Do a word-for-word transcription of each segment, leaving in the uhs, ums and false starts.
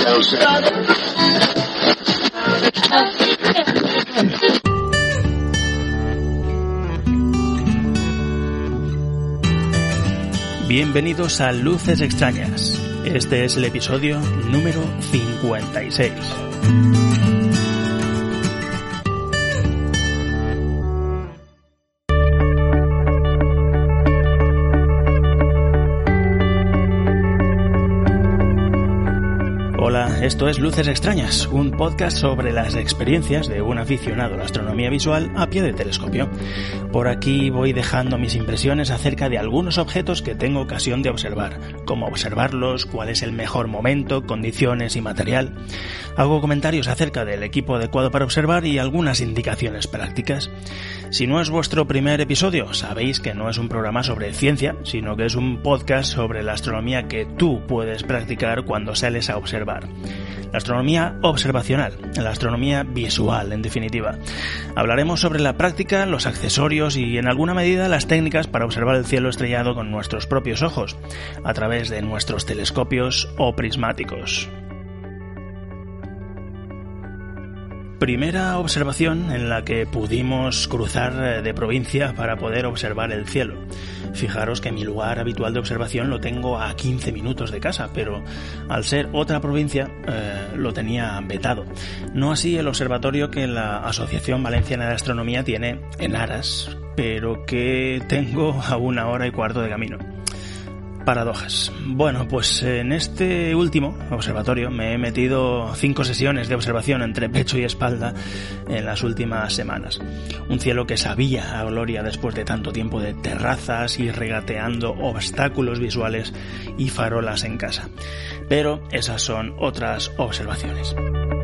Bienvenidos a Luces Extrañas. Este es el episodio número cincuenta y seis. Hola, esto es Luces Extrañas, un podcast sobre las experiencias de un aficionado a la astronomía visual a pie de telescopio. Por aquí voy dejando mis impresiones acerca de algunos objetos que tengo ocasión de observar, cómo observarlos, cuál es el mejor momento, condiciones y material. Hago comentarios acerca del equipo adecuado para observar y algunas indicaciones prácticas. Si no es vuestro primer episodio, sabéis que no es un programa sobre ciencia, sino que es un podcast sobre la astronomía que tú puedes practicar cuando sales a observar. La astronomía observacional, la astronomía visual, en definitiva. Hablaremos sobre la práctica, los accesorios y, en alguna medida, las técnicas para observar el cielo estrellado con nuestros propios ojos, a través de nuestros telescopios o prismáticos. Primera observación en la que pudimos cruzar de provincia para poder observar el cielo. Fijaros que mi lugar habitual de observación lo tengo a quince minutos de casa, pero al ser otra provincia eh, lo tenía vetado. No así el observatorio que la Asociación Valenciana de Astronomía tiene en Aras, pero que tengo a una hora y cuarto de camino. Paradojas. Bueno, pues en este último observatorio me he metido cinco sesiones de observación entre pecho y espalda en las últimas semanas. Un cielo que sabía a gloria después de tanto tiempo de terrazas y regateando obstáculos visuales y farolas en casa. Pero esas son otras observaciones.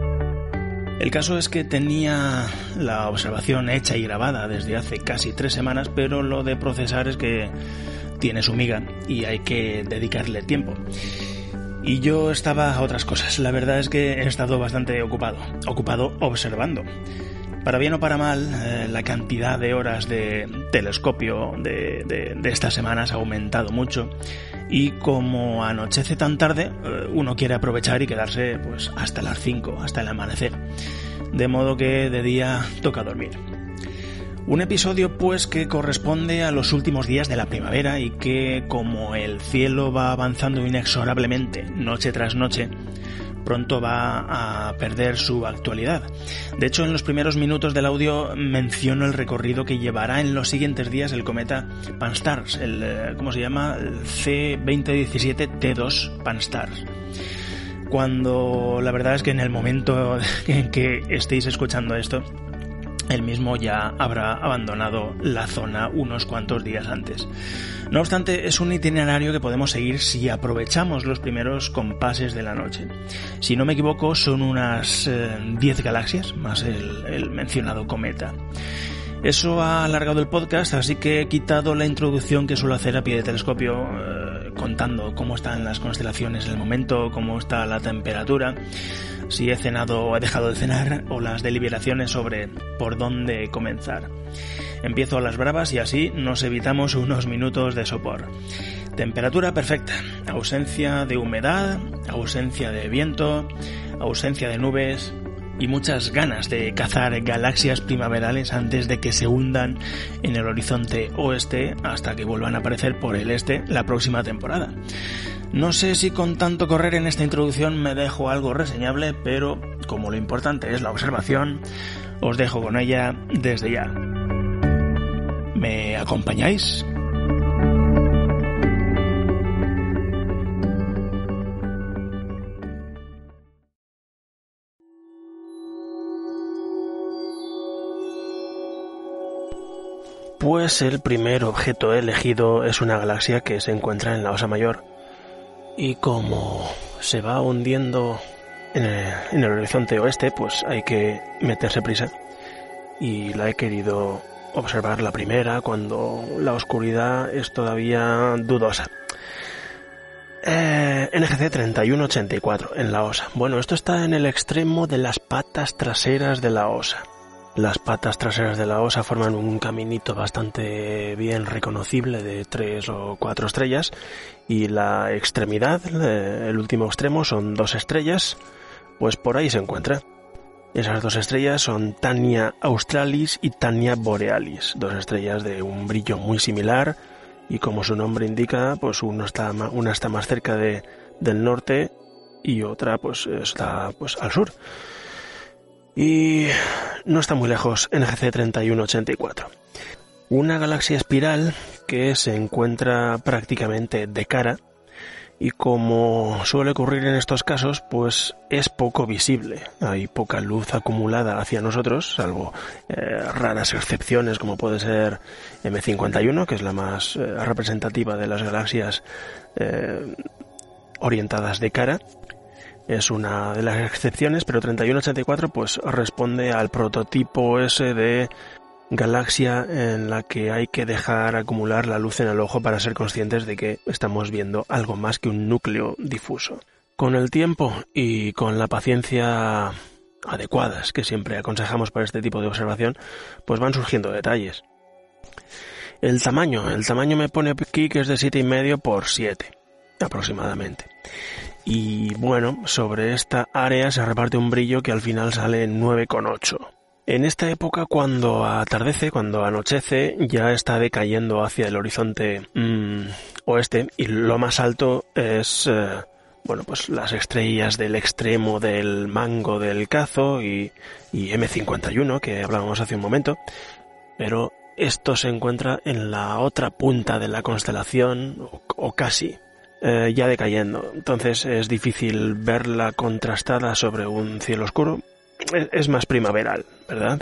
El caso es que tenía la observación hecha y grabada desde hace casi tres semanas, pero lo de procesar es que tiene su miga y hay que dedicarle tiempo. Y yo estaba a otras cosas. La verdad es que he estado bastante ocupado, ocupado observando. Para bien o para mal, eh, la cantidad de horas de telescopio de, de, de estas semanas ha aumentado mucho. Y como anochece tan tarde, eh, uno quiere aprovechar y quedarse pues hasta las cinco, hasta el amanecer. De modo que de día toca dormir. Un episodio pues que corresponde a los últimos días de la primavera y que, como el cielo va avanzando inexorablemente noche tras noche, pronto va a perder su actualidad. De hecho, en los primeros minutos del audio menciono el recorrido que llevará en los siguientes días el cometa Pan-STARRS, el, ¿cómo se llama? El C veinte diecisiete T dos Pan-STARRS. Cuando la verdad es que en el momento en que estéis escuchando esto, él mismo ya habrá abandonado la zona unos cuantos días antes. No obstante, es un itinerario que podemos seguir si aprovechamos los primeros compases de la noche. Si no me equivoco, son unas eh, diez galaxias, más el, el mencionado cometa. Eso ha alargado el podcast, así que he quitado la introducción que suelo hacer a pie de telescopio, eh, contando cómo están las constelaciones en el momento, cómo está la temperatura, si he cenado o he dejado de cenar, o las deliberaciones sobre por dónde comenzar. Empiezo a las bravas y así nos evitamos unos minutos de sopor. Temperatura perfecta, ausencia de humedad, ausencia de viento, ausencia de nubes y muchas ganas de cazar galaxias primaverales antes de que se hundan en el horizonte oeste hasta que vuelvan a aparecer por el este la próxima temporada. No sé si con tanto correr en esta introducción me dejo algo reseñable, pero como lo importante es la observación, os dejo con ella desde ya. ¿Me acompañáis? Pues el primer objeto elegido es una galaxia que se encuentra en la Osa Mayor. Y como se va hundiendo en el, en el horizonte oeste, pues hay que meterse prisa. Y la he querido observar la primera cuando la oscuridad es todavía dudosa. Eh, N G C treinta y uno ochenta y cuatro en la Osa. Bueno, esto está en el extremo de las patas traseras de la Osa. Las patas traseras de la osa forman un caminito bastante bien reconocible de tres o cuatro estrellas y la extremidad, el último extremo, son dos estrellas, pues por ahí se encuentra. Esas dos estrellas son Tania Australis y Tania Borealis, dos estrellas de un brillo muy similar y, como su nombre indica, pues uno está, una está más cerca de, del norte y otra pues está pues al sur. Y no está muy lejos, N G C treinta y uno ochenta y cuatro. Una galaxia espiral que se encuentra prácticamente de cara y, como suele ocurrir en estos casos, pues es poco visible. Hay poca luz acumulada hacia nosotros, salvo eh, raras excepciones como puede ser M cincuenta y uno, que es la más eh, representativa de las galaxias eh, orientadas de cara. Es una de las excepciones, pero treinta y uno ochenta y cuatro pues responde al prototipo ese de galaxia en la que hay que dejar acumular la luz en el ojo para ser conscientes de que estamos viendo algo más que un núcleo difuso. Con el tiempo y con la paciencia adecuadas que siempre aconsejamos para este tipo de observación, pues van surgiendo detalles. El tamaño, el tamaño me pone aquí que es de siete coma cinco por siete, aproximadamente. Y bueno, sobre esta área se reparte un brillo que al final sale en nueve coma ocho. En esta época, cuando atardece, cuando anochece, ya está decayendo hacia el horizonte mmm, oeste, y lo más alto es, eh, bueno, pues las estrellas del extremo del mango del Cazo y, y M cincuenta y uno, que hablábamos hace un momento, pero esto se encuentra en la otra punta de la constelación, o, o casi. Eh, ya decayendo, entonces es difícil verla contrastada sobre un cielo oscuro. Es, es más primaveral, ¿verdad?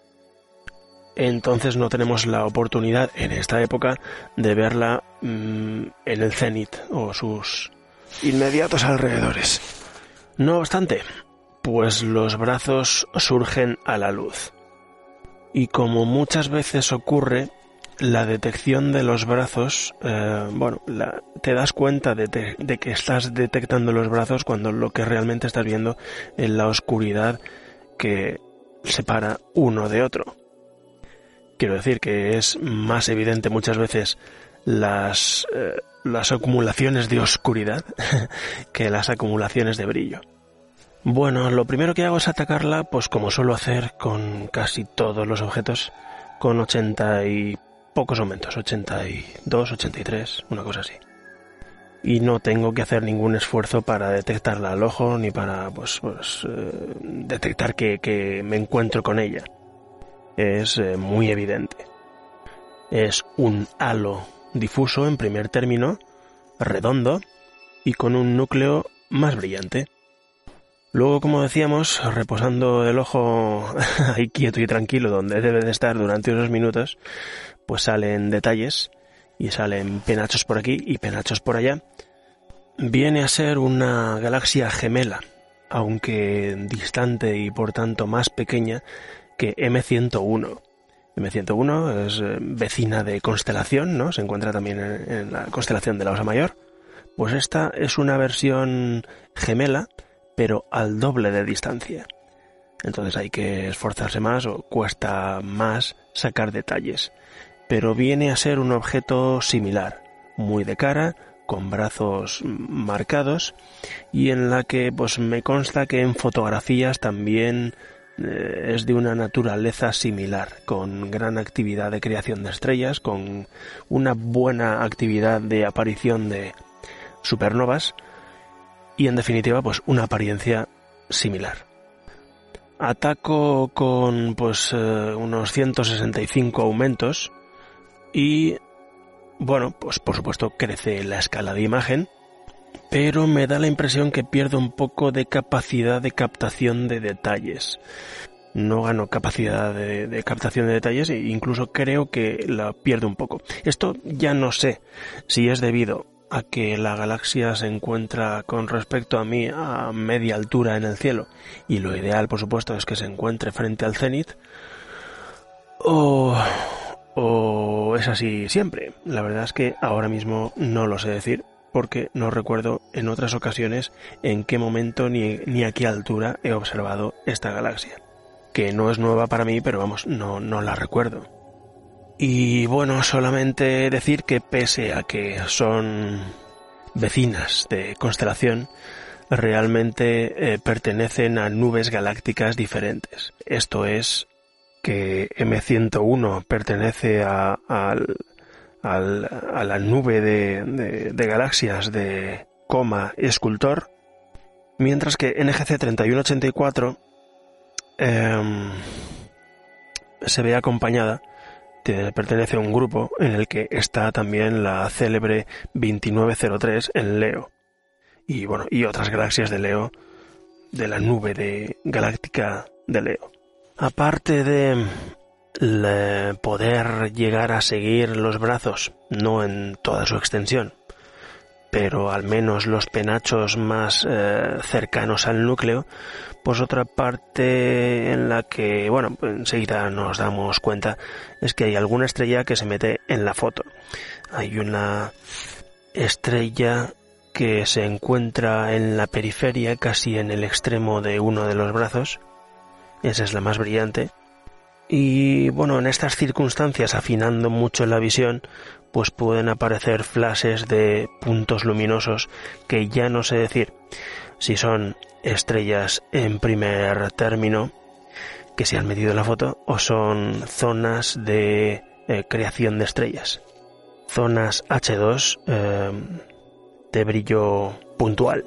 Entonces no tenemos la oportunidad en esta época de verla mmm, en el cenit o sus inmediatos alrededores. No obstante, pues los brazos surgen a la luz. Y como muchas veces ocurre, la detección de los brazos, eh, bueno, la, te das cuenta de, te, de que estás detectando los brazos cuando lo que realmente estás viendo es la oscuridad que separa uno de otro. Quiero decir que es más evidente muchas veces las, eh, las acumulaciones de oscuridad que las acumulaciones de brillo. Bueno, lo primero que hago es atacarla, pues como suelo hacer con casi todos los objetos, con ochenta y pocos aumentos, ochenta y dos, ochenta y tres, una cosa así. Y no tengo que hacer ningún esfuerzo para detectarla al ojo, ni para pues, pues eh, detectar que, que me encuentro con ella. Es eh, muy evidente. Es un halo difuso en primer término, redondo y con un núcleo más brillante. Luego, como decíamos, reposando el ojo ahí quieto y tranquilo donde debe de estar durante unos minutos, pues salen detalles y salen penachos por aquí y penachos por allá. Viene a ser una galaxia gemela, aunque distante y por tanto más pequeña que M ciento uno. M ciento uno es vecina de constelación, ¿no? Se encuentra también en, en la constelación de la Osa Mayor. Pues esta es una versión gemela, pero al doble de distancia. Entonces hay que esforzarse más o cuesta más sacar detalles. Pero viene a ser un objeto similar, muy de cara, con brazos marcados, y en la que pues me consta que en fotografías también eh, es de una naturaleza similar, con gran actividad de creación de estrellas, con una buena actividad de aparición de supernovas, y en definitiva pues una apariencia similar. Ataco con pues eh, unos ciento sesenta y cinco aumentos y bueno, pues por supuesto crece la escala de imagen, pero me da la impresión que pierdo un poco de capacidad de captación de detalles. No gano capacidad de, de captación de detalles e incluso creo que la pierdo un poco. Esto ya no sé si es debido a que la galaxia se encuentra con respecto a mí a media altura en el cielo y lo ideal por supuesto es que se encuentre frente al cenit, o, o es así siempre. La verdad es que ahora mismo no lo sé decir porque no recuerdo en otras ocasiones en qué momento ni, ni a qué altura he observado esta galaxia. que no es nueva para mí, pero vamos, no, no la recuerdo. Y bueno, solamente decir que pese a que son vecinas de constelación, realmente eh, pertenecen a nubes galácticas diferentes. Esto es que eme ciento uno pertenece a, a, a, a la nube de, de, de galaxias de Coma Escultor, mientras que ene ge ce treinta y uno ochenta y cuatro eh, se ve acompañada, te, pertenece a un grupo en el que está también la célebre veintinueve cero tres en Leo. Y bueno, y otras galaxias de Leo, de la nube de galáctica de Leo. Aparte de poder llegar a seguir los brazos, no en toda su extensión, pero al menos los penachos más eh, cercanos al núcleo, pues otra parte en la que, bueno, enseguida nos damos cuenta, es que hay alguna estrella que se mete en la foto. Hay una estrella que se encuentra en la periferia, casi en el extremo de uno de los brazos. Esa es la más brillante. Y bueno, en estas circunstancias, afinando mucho la visión, pues pueden aparecer flashes de puntos luminosos que ya no sé decir si son estrellas en primer término que se han metido en la foto o son zonas de eh, creación de estrellas. Zonas hache dos eh, de brillo puntual.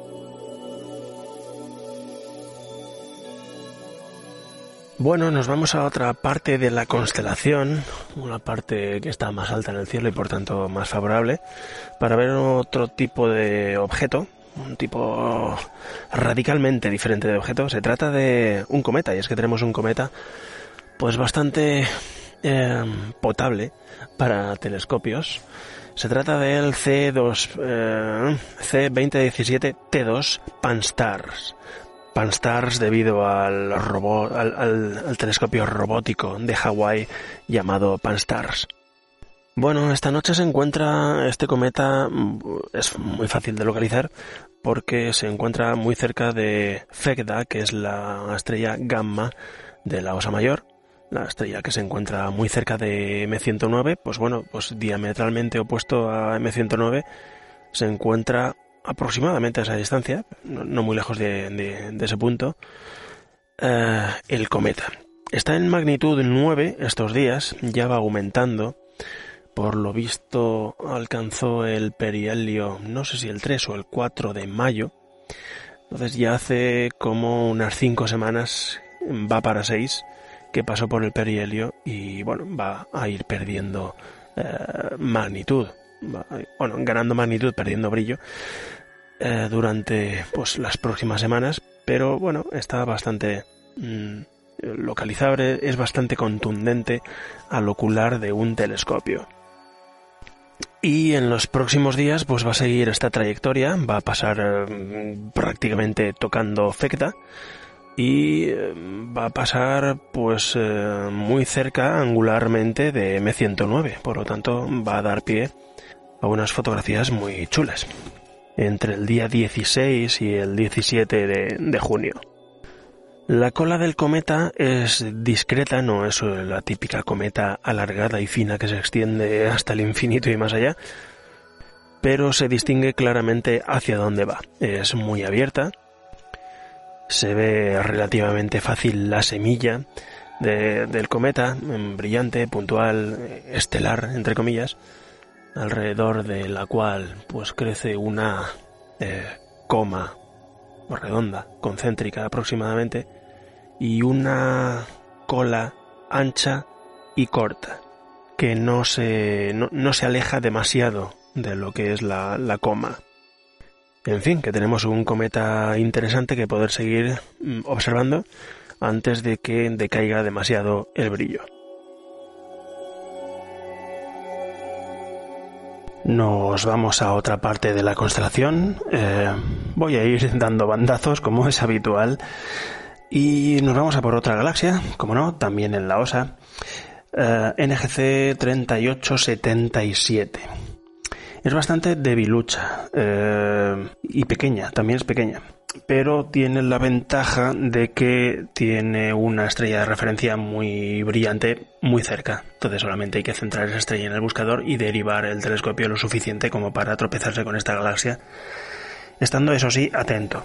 Bueno, nos vamos a otra parte de la constelación, una parte que está más alta en el cielo y por tanto más favorable, para ver otro tipo de objeto, un tipo radicalmente diferente de objeto. Se trata de un cometa, y es que tenemos un cometa pues bastante eh, potable para telescopios. Se trata del ce dos, eh, ce veinte diecisiete te dos Pan-STARRS. Pan-STARRS debido al, robot, al, al, al telescopio robótico de Hawái llamado Pan-STARRS. Bueno, esta noche se encuentra este cometa, es muy fácil de localizar porque se encuentra muy cerca de Phecda, que es la estrella gamma de la Osa Mayor, la estrella que se encuentra muy cerca de eme ciento nueve, pues bueno, pues diametralmente opuesto a eme ciento nueve se encuentra aproximadamente a esa distancia, no, no muy lejos de, de, de ese punto, eh, el cometa. Está en magnitud nueve estos días, ya va aumentando. Por lo visto alcanzó el perihelio, no sé si el tres o el cuatro de mayo. Entonces ya hace como unas cinco semanas, va para seis, que pasó por el perihelio y bueno, va a ir perdiendo eh, magnitud. Va, bueno, ganando magnitud, perdiendo brillo eh, durante pues las próximas semanas, pero bueno, está bastante mmm, localizable, es bastante contundente al ocular de un telescopio. Y en los próximos días pues va a seguir esta trayectoria, va a pasar eh, prácticamente tocando Phecda y eh, va a pasar pues eh, muy cerca angularmente de eme ciento nueve, por lo tanto va a dar pie a unas fotografías muy chulas entre el día dieciséis y el diecisiete de, de junio. La cola del cometa es discreta, no es la típica cometa alargada y fina que se extiende hasta el infinito y más allá, pero se distingue claramente hacia dónde va. Es muy abierta, se ve relativamente fácil la semilla de, del cometa, brillante, puntual, estelar, entre comillas, alrededor de la cual pues crece una eh, coma redonda, concéntrica aproximadamente, y una cola ancha y corta, que no se, no, no se aleja demasiado de lo que es la, la coma. En fin, que tenemos un cometa interesante que poder seguir observando antes de que decaiga demasiado el brillo. Nos vamos a otra parte de la constelación. Eh, voy a ir dando bandazos como es habitual y nos vamos a por otra galaxia, como no, también en la Osa, eh, ene ge ce treinta y ocho setenta y siete. Es bastante debilucha eh, y pequeña, también es pequeña. pero tiene la ventaja de que tiene una estrella de referencia muy brillante muy cerca. Entonces solamente hay que centrar esa estrella en el buscador y derivar el telescopio lo suficiente como para tropezarse con esta galaxia, estando eso sí atento.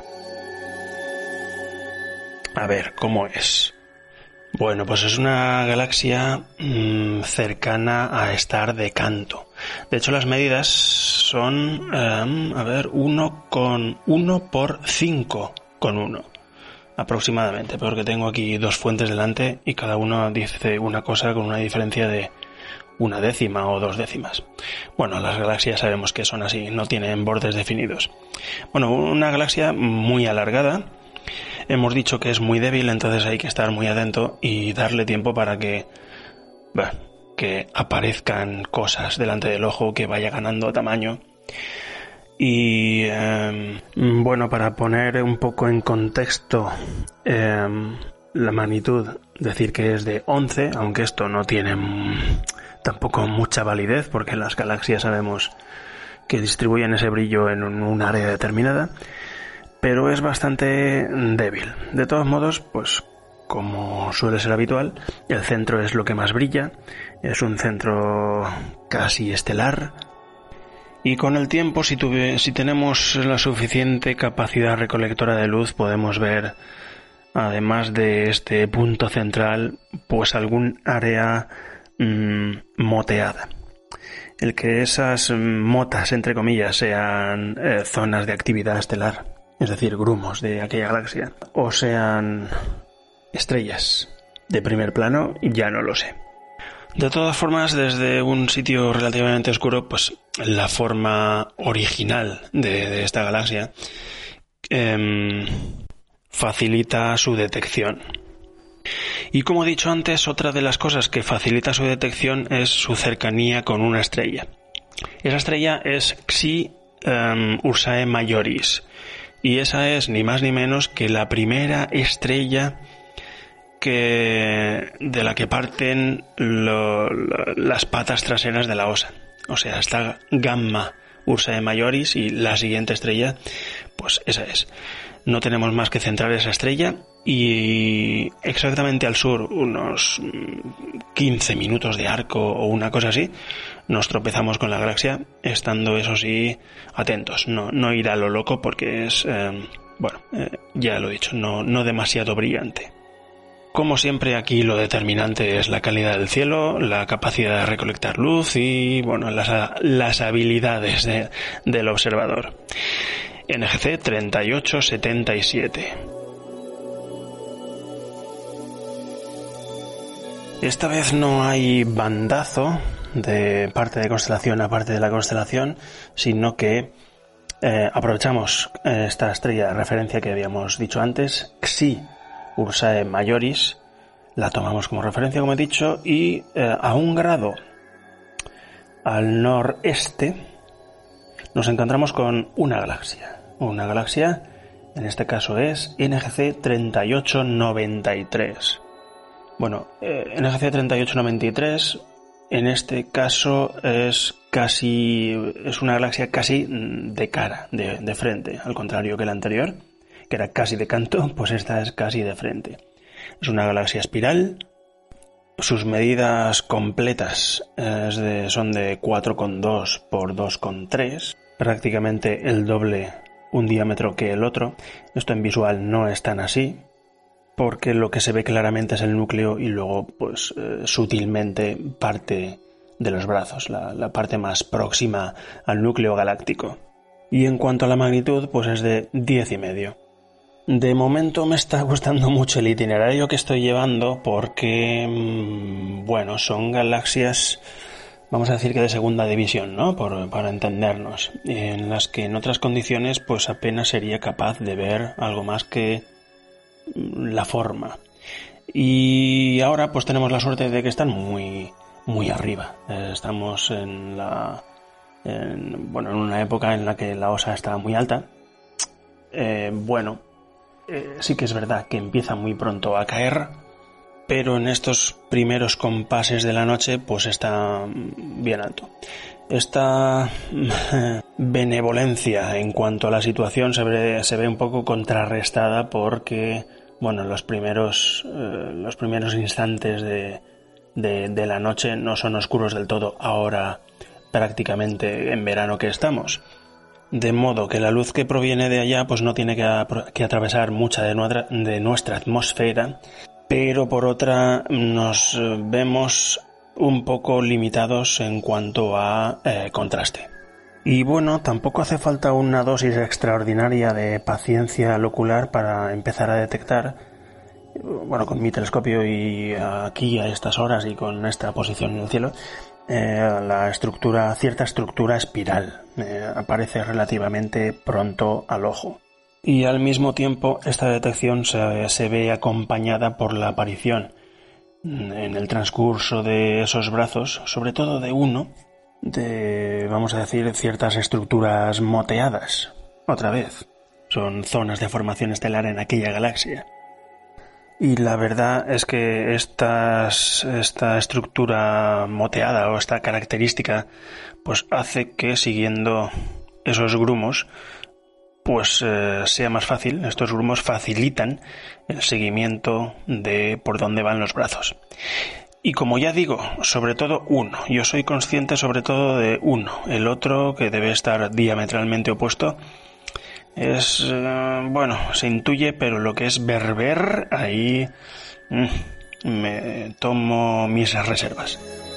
A ver, ¿cómo es? Bueno, pues es una galaxia mmm, cercana a estar de canto. De hecho, las medidas son, um, a ver, uno con uno por cinco con uno, aproximadamente, porque tengo aquí dos fuentes delante y cada uno dice una cosa con una diferencia de una décima o dos décimas. Bueno, las galaxias sabemos que son así, no tienen bordes definidos. Bueno, una galaxia muy alargada. Hemos dicho que es muy débil, entonces hay que estar muy atento y darle tiempo para que, bueno, que aparezcan cosas delante del ojo, que vaya ganando tamaño. Y eh, bueno, para poner un poco en contexto eh, la magnitud, decir que es de once, aunque esto no tiene tampoco mucha validez, porque las galaxias sabemos que distribuyen ese brillo en un, un área determinada. Pero es bastante débil. De todos modos, pues como suele ser habitual, el centro es lo que más brilla, es un centro casi estelar, y con el tiempo, si, tuve, si tenemos la suficiente capacidad recolectora de luz, podemos ver, además de este punto central, pues algún área mmm, moteada. El que esas motas, entre comillas, sean eh, zonas de actividad estelar, es decir, grumos de aquella galaxia, o sean estrellas de primer plano, ya no lo sé. De todas formas, desde un sitio relativamente oscuro, pues la forma original de, de esta galaxia eh, facilita su detección. Y como he dicho antes, otra de las cosas que facilita su detección es su cercanía con una estrella. Esa estrella es Xi um, Ursae Majoris. Y esa es ni más ni menos que la primera estrella que de la que parten lo, lo, las patas traseras de la Osa. O sea, está Gamma Ursae Majoris y la siguiente estrella, pues esa es. No tenemos más que centrar esa estrella y exactamente al sur, unos quince minutos de arco o una cosa así, nos tropezamos con la galaxia, estando eso sí atentos, no, no ir a lo loco porque es, eh, bueno, eh, ya lo he dicho, no, no demasiado brillante. Como siempre, aquí lo determinante es la calidad del cielo, la capacidad de recolectar luz y, bueno, las, las habilidades de, del observador. N G C treinta y ocho setenta y siete. Esta vez no hay bandazo de parte de constelación a parte de la constelación, sino que eh, aprovechamos esta estrella de referencia que habíamos dicho antes, Xi Ursae Majoris, la tomamos como referencia, como he dicho, y eh, a un grado al noreste nos encontramos con una galaxia. Una galaxia, en este caso es N G C treinta y ocho noventa y tres. Bueno, eh, N G C treinta y ocho noventa y tres en este caso es casi, es una galaxia casi de cara, de, de frente, al contrario que la anterior, que era casi de canto, pues esta es casi de frente. Es una galaxia espiral, sus medidas completas es de, son de cuatro coma dos por dos coma tres, prácticamente el doble un diámetro que el otro. Esto en visual no es tan así, porque lo que se ve claramente es el núcleo y luego pues eh, sutilmente parte de los brazos, la, la parte más próxima al núcleo galáctico. Y en cuanto a la magnitud, pues es de diez y medio. De momento me está gustando mucho el itinerario que estoy llevando porque, mmm, bueno, son galaxias, vamos a decir que de segunda división, ¿no? Por, para entendernos, en las que en otras condiciones pues apenas sería capaz de ver algo más que la forma. Y ahora pues tenemos la suerte de que están muy, muy arriba. Estamos en la, en, bueno, en una época en la que la Osa está muy alta. Eh, bueno, eh, sí que es verdad que empieza muy pronto a caer, pero en estos primeros compases de la noche pues está bien alto. Esta benevolencia en cuanto a la situación se ve, se ve un poco contrarrestada porque, bueno, los primeros, eh, los primeros instantes de, de, de la noche no son oscuros del todo ahora, prácticamente en verano que estamos. De modo que la luz que proviene de allá pues no tiene que, que atravesar mucha de nuestra, de nuestra atmósfera, pero por otra nos vemos un poco limitados en cuanto a eh, contraste. Y bueno, tampoco hace falta una dosis extraordinaria de paciencia ocular para empezar a detectar, bueno, con mi telescopio y aquí a estas horas y con esta posición en el cielo, eh, la estructura, cierta estructura espiral eh, aparece relativamente pronto al ojo. Y al mismo tiempo esta detección se, se ve acompañada por la aparición en el transcurso de esos brazos, sobre todo de uno, de, vamos a decir, ciertas estructuras moteadas. Otra vez, son zonas de formación estelar en aquella galaxia. Y la verdad es que estas, esta estructura moteada o esta característica pues hace que siguiendo esos grumos pues eh, sea más fácil, estos grumos facilitan el seguimiento de por dónde van los brazos. Y como ya digo, sobre todo uno, yo soy consciente sobre todo de uno, el otro que debe estar diametralmente opuesto es, eh, bueno, se intuye, pero lo que es ver, ahí mmm, me tomo mis reservas.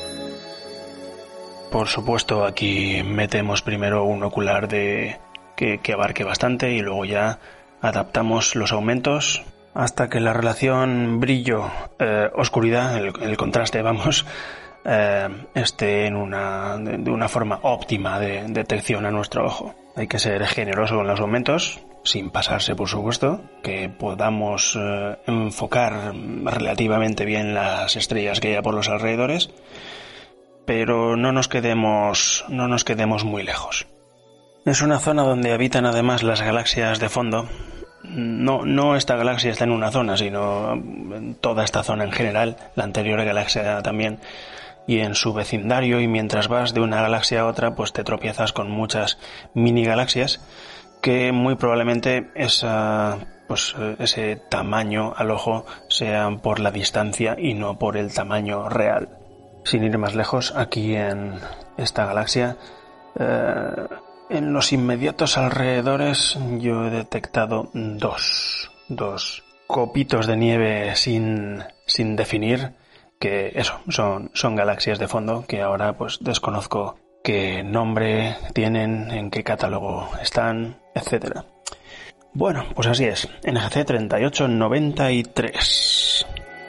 Por supuesto, aquí metemos primero un ocular de que, que abarque bastante y luego ya adaptamos los aumentos hasta que la relación brillo-oscuridad, eh, el, el contraste, vamos, eh, esté en una, de, de una forma óptima de detección a nuestro ojo. Hay que ser generoso con los aumentos, sin pasarse, por supuesto, que podamos eh, enfocar relativamente bien las estrellas que hay por los alrededores, pero no nos quedemos, no nos quedemos muy lejos. Es una zona donde habitan además las galaxias de fondo. No, no esta galaxia está en una zona, sino toda esta zona en general, la anterior galaxia también, y en su vecindario, y mientras vas de una galaxia a otra, pues te tropiezas con muchas mini galaxias que muy probablemente esa, pues, ese tamaño al ojo sea por la distancia y no por el tamaño real. Sin ir más lejos, aquí en esta galaxia, eh, en los inmediatos alrededores yo he detectado dos, dos copitos de nieve sin, sin definir, que eso, son, son galaxias de fondo que ahora pues desconozco qué nombre tienen, en qué catálogo están, etcétera. Bueno, pues así es, N G C treinta y ocho noventa y tres.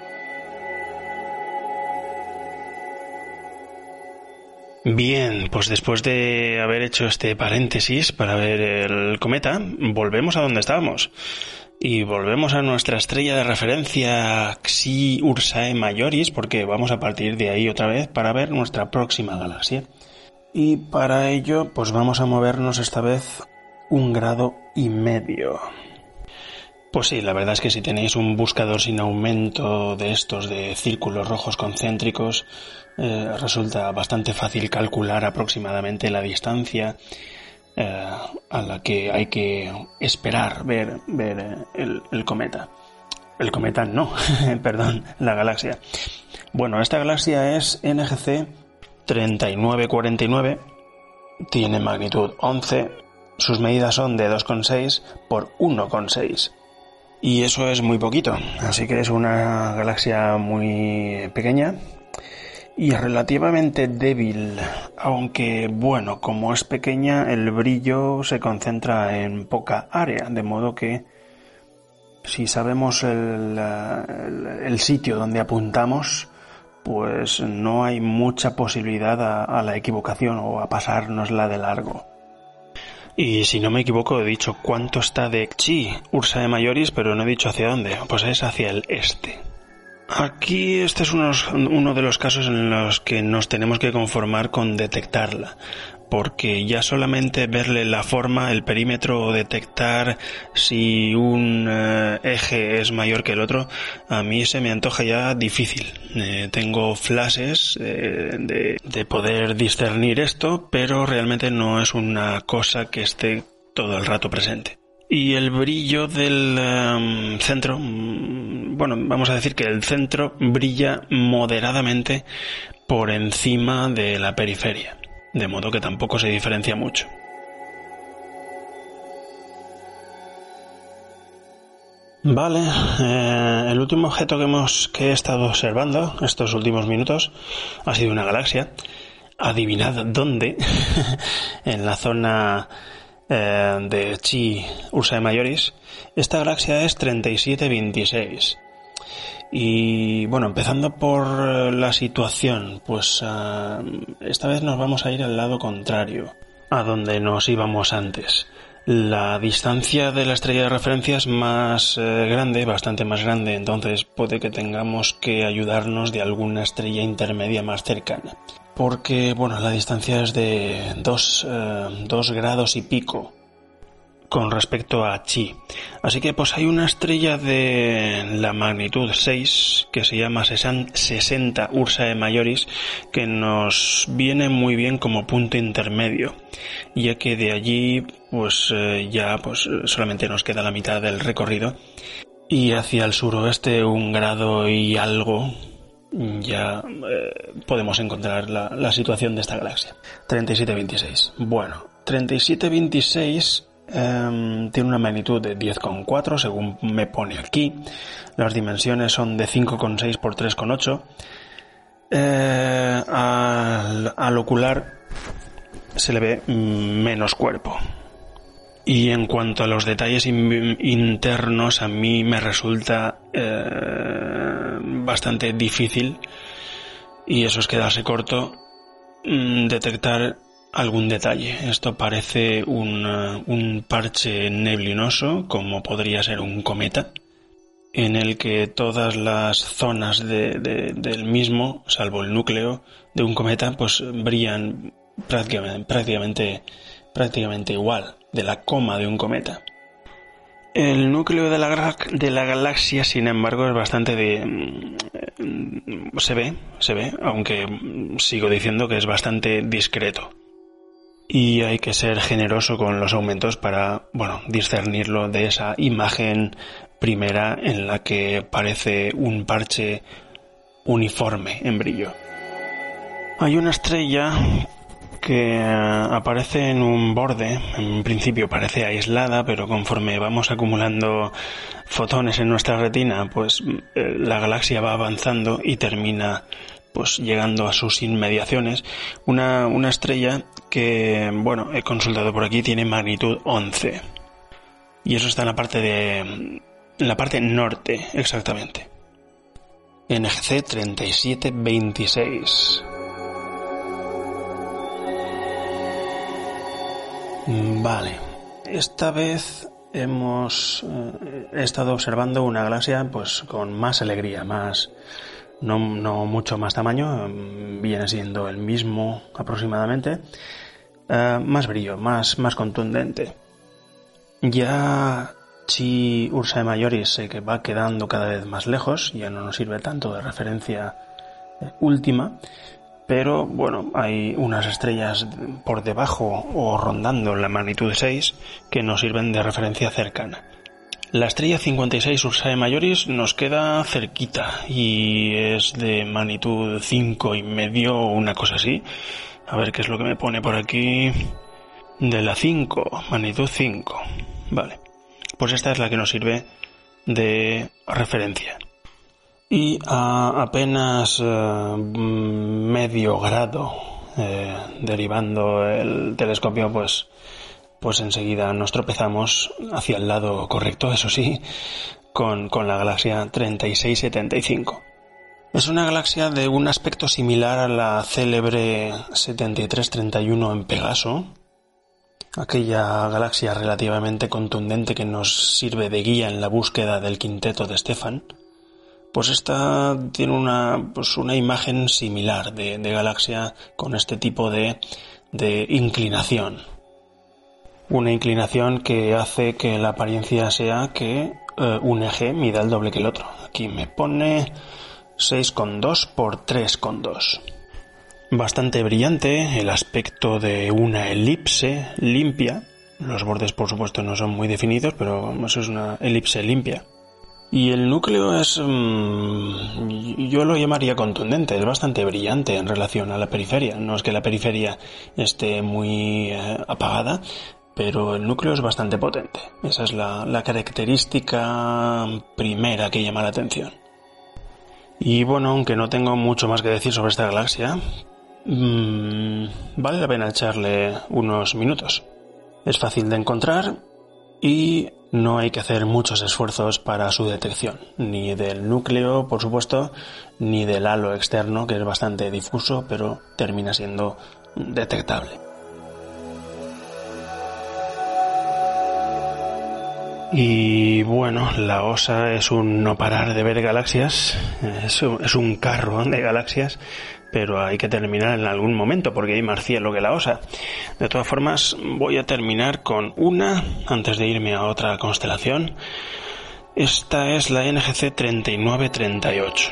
Bien, pues después de haber hecho este paréntesis para ver el cometa, volvemos a donde estábamos. Y volvemos a nuestra estrella de referencia Xi Ursae Majoris, porque vamos a partir de ahí otra vez para ver nuestra próxima galaxia. Y para ello, pues vamos a movernos esta vez un grado y medio. Pues sí, la verdad es que si tenéis un buscador sin aumento de estos de círculos rojos concéntricos, eh, resulta bastante fácil calcular aproximadamente la distancia eh, a la que hay que esperar ver, ver el, el cometa. El cometa no, perdón, la galaxia. Bueno, esta galaxia es N G C treinta y nueve cuarenta y nueve, tiene magnitud once, sus medidas son de dos coma seis por uno coma seis. Y eso es muy poquito, así que es una galaxia muy pequeña y relativamente débil, aunque bueno, como es pequeña, el brillo se concentra en poca área, de modo que si sabemos el, el, el sitio donde apuntamos, pues no hay mucha posibilidad a, a la equivocación o a pasárnosla de largo. Y si no me equivoco, he dicho cuánto está de Xi Ursae Majoris, pero no he dicho hacia dónde. Pues es hacia el este. Aquí este es unos, uno de los casos en los que nos tenemos que conformar con detectarla. porque ya solamente verle la forma, el perímetro o detectar si un eh, eje es mayor que el otro, a mí se me antoja ya difícil. Eh, tengo flashes eh, de, de poder discernir esto, pero realmente no es una cosa que esté todo el rato presente. Y el brillo del um, centro, bueno, vamos a decir que el centro brilla moderadamente por encima de la periferia, de modo que tampoco se diferencia mucho. Vale, eh, el último objeto que hemos que he estado observando estos últimos minutos ha sido una galaxia. Adivinad dónde, en la zona eh, de Chi Ursae Majoris. Esta galaxia es treinta y siete veintiséis. Y bueno, empezando por la situación, pues uh, esta vez nos vamos a ir al lado contrario, a donde nos íbamos antes. La distancia de la estrella de referencia es más eh, grande, bastante más grande, entonces puede que tengamos que ayudarnos de alguna estrella intermedia más cercana. Porque, bueno, la distancia es de dos, eh, dos grados y pico con respecto a Chi. Así que pues hay una estrella de la magnitud seis que se llama sesenta Ursae Majoris, que nos viene muy bien como punto intermedio, ya que de allí pues eh, ya pues solamente nos queda la mitad del recorrido, y hacia el suroeste un grado y algo ya eh, podemos encontrar la, la situación de esta galaxia. treinta y siete veintiséis. Bueno, treinta y siete veintiséis Um, tiene una magnitud de diez coma cuatro según me pone aquí. Las dimensiones son de cinco coma seis por tres coma ocho. Eh, al, al ocular se le ve menos cuerpo. Y en cuanto a los detalles in, internos, a mí me resulta eh, bastante difícil, y eso es quedarse corto, mmm, detectar algún detalle. Esto parece un, uh, un parche neblinoso, como podría ser un cometa, en el que todas las zonas de, de, del mismo, salvo el núcleo de un cometa, pues brillan prácticamente, prácticamente, prácticamente igual, de la coma de un cometa. El núcleo de la, de la galaxia, sin embargo, es bastante de... se ve, se ve, aunque sigo diciendo que es bastante discreto. Y hay que ser generoso con los aumentos para, bueno, discernirlo de esa imagen primera en la que parece un parche uniforme en brillo. Hay una estrella que aparece en un borde, en principio parece aislada, pero conforme vamos acumulando fotones en nuestra retina, pues la galaxia va avanzando y termina pues llegando a sus inmediaciones. Una, una estrella que, bueno, he consultado por aquí, tiene magnitud once. Y eso está en la parte de... en la parte norte, exactamente. N G C treinta y siete veintiséis. Vale. Esta vez hemos eh, estado observando una galaxia pues con más alegría, más... No, no mucho más tamaño, viene siendo el mismo aproximadamente, uh, más brillo, más, más contundente. Ya Chi Ursae Majoris sé que va quedando cada vez más lejos, ya no nos sirve tanto de referencia eh, última, pero bueno, hay unas estrellas por debajo o rondando la magnitud seis que nos sirven de referencia cercana. La estrella cincuenta y seis Ursae Majoris nos queda cerquita y es de magnitud cinco y medio o una cosa así. A ver qué es lo que me pone por aquí. De la cinco, magnitud cinco. Vale. Pues esta es la que nos sirve de referencia. Y a apenas eh, medio grado, eh, derivando el telescopio, pues... pues enseguida nos tropezamos hacia el lado correcto, eso sí, con, con la galaxia treinta y seis setenta y cinco. Es una galaxia de un aspecto similar a la célebre setenta y tres treinta y uno en Pegaso, aquella galaxia relativamente contundente que nos sirve de guía en la búsqueda del quinteto de Stefan. Pues esta tiene una, pues una imagen similar de, de galaxia con este tipo de de inclinación. Una inclinación que hace que la apariencia sea que eh, un eje mida el doble que el otro. Aquí me pone seis coma dos por tres coma dos. Bastante brillante el aspecto de una elipse limpia. Los bordes, por supuesto, no son muy definidos, pero eso es una elipse limpia. Y el núcleo es, mmm, yo lo llamaría contundente, es bastante brillante en relación a la periferia. No es que la periferia esté muy eh, apagada, pero el núcleo es bastante potente. Esa es la, la característica primera que llama la atención. Y bueno, aunque no tengo mucho más que decir sobre esta galaxia, mmm, vale la pena echarle unos minutos. Es fácil de encontrar y no hay que hacer muchos esfuerzos para su detección, ni del núcleo, por supuesto, ni del halo externo, que es bastante difuso, pero termina siendo detectable. Y bueno, la O S A es un no parar de ver galaxias, es un, es un carro de galaxias, pero hay que terminar en algún momento porque hay más cielo que la O S A. De todas formas, voy a terminar con una antes de irme a otra constelación. Esta es la N G C treinta y nueve treinta y ocho.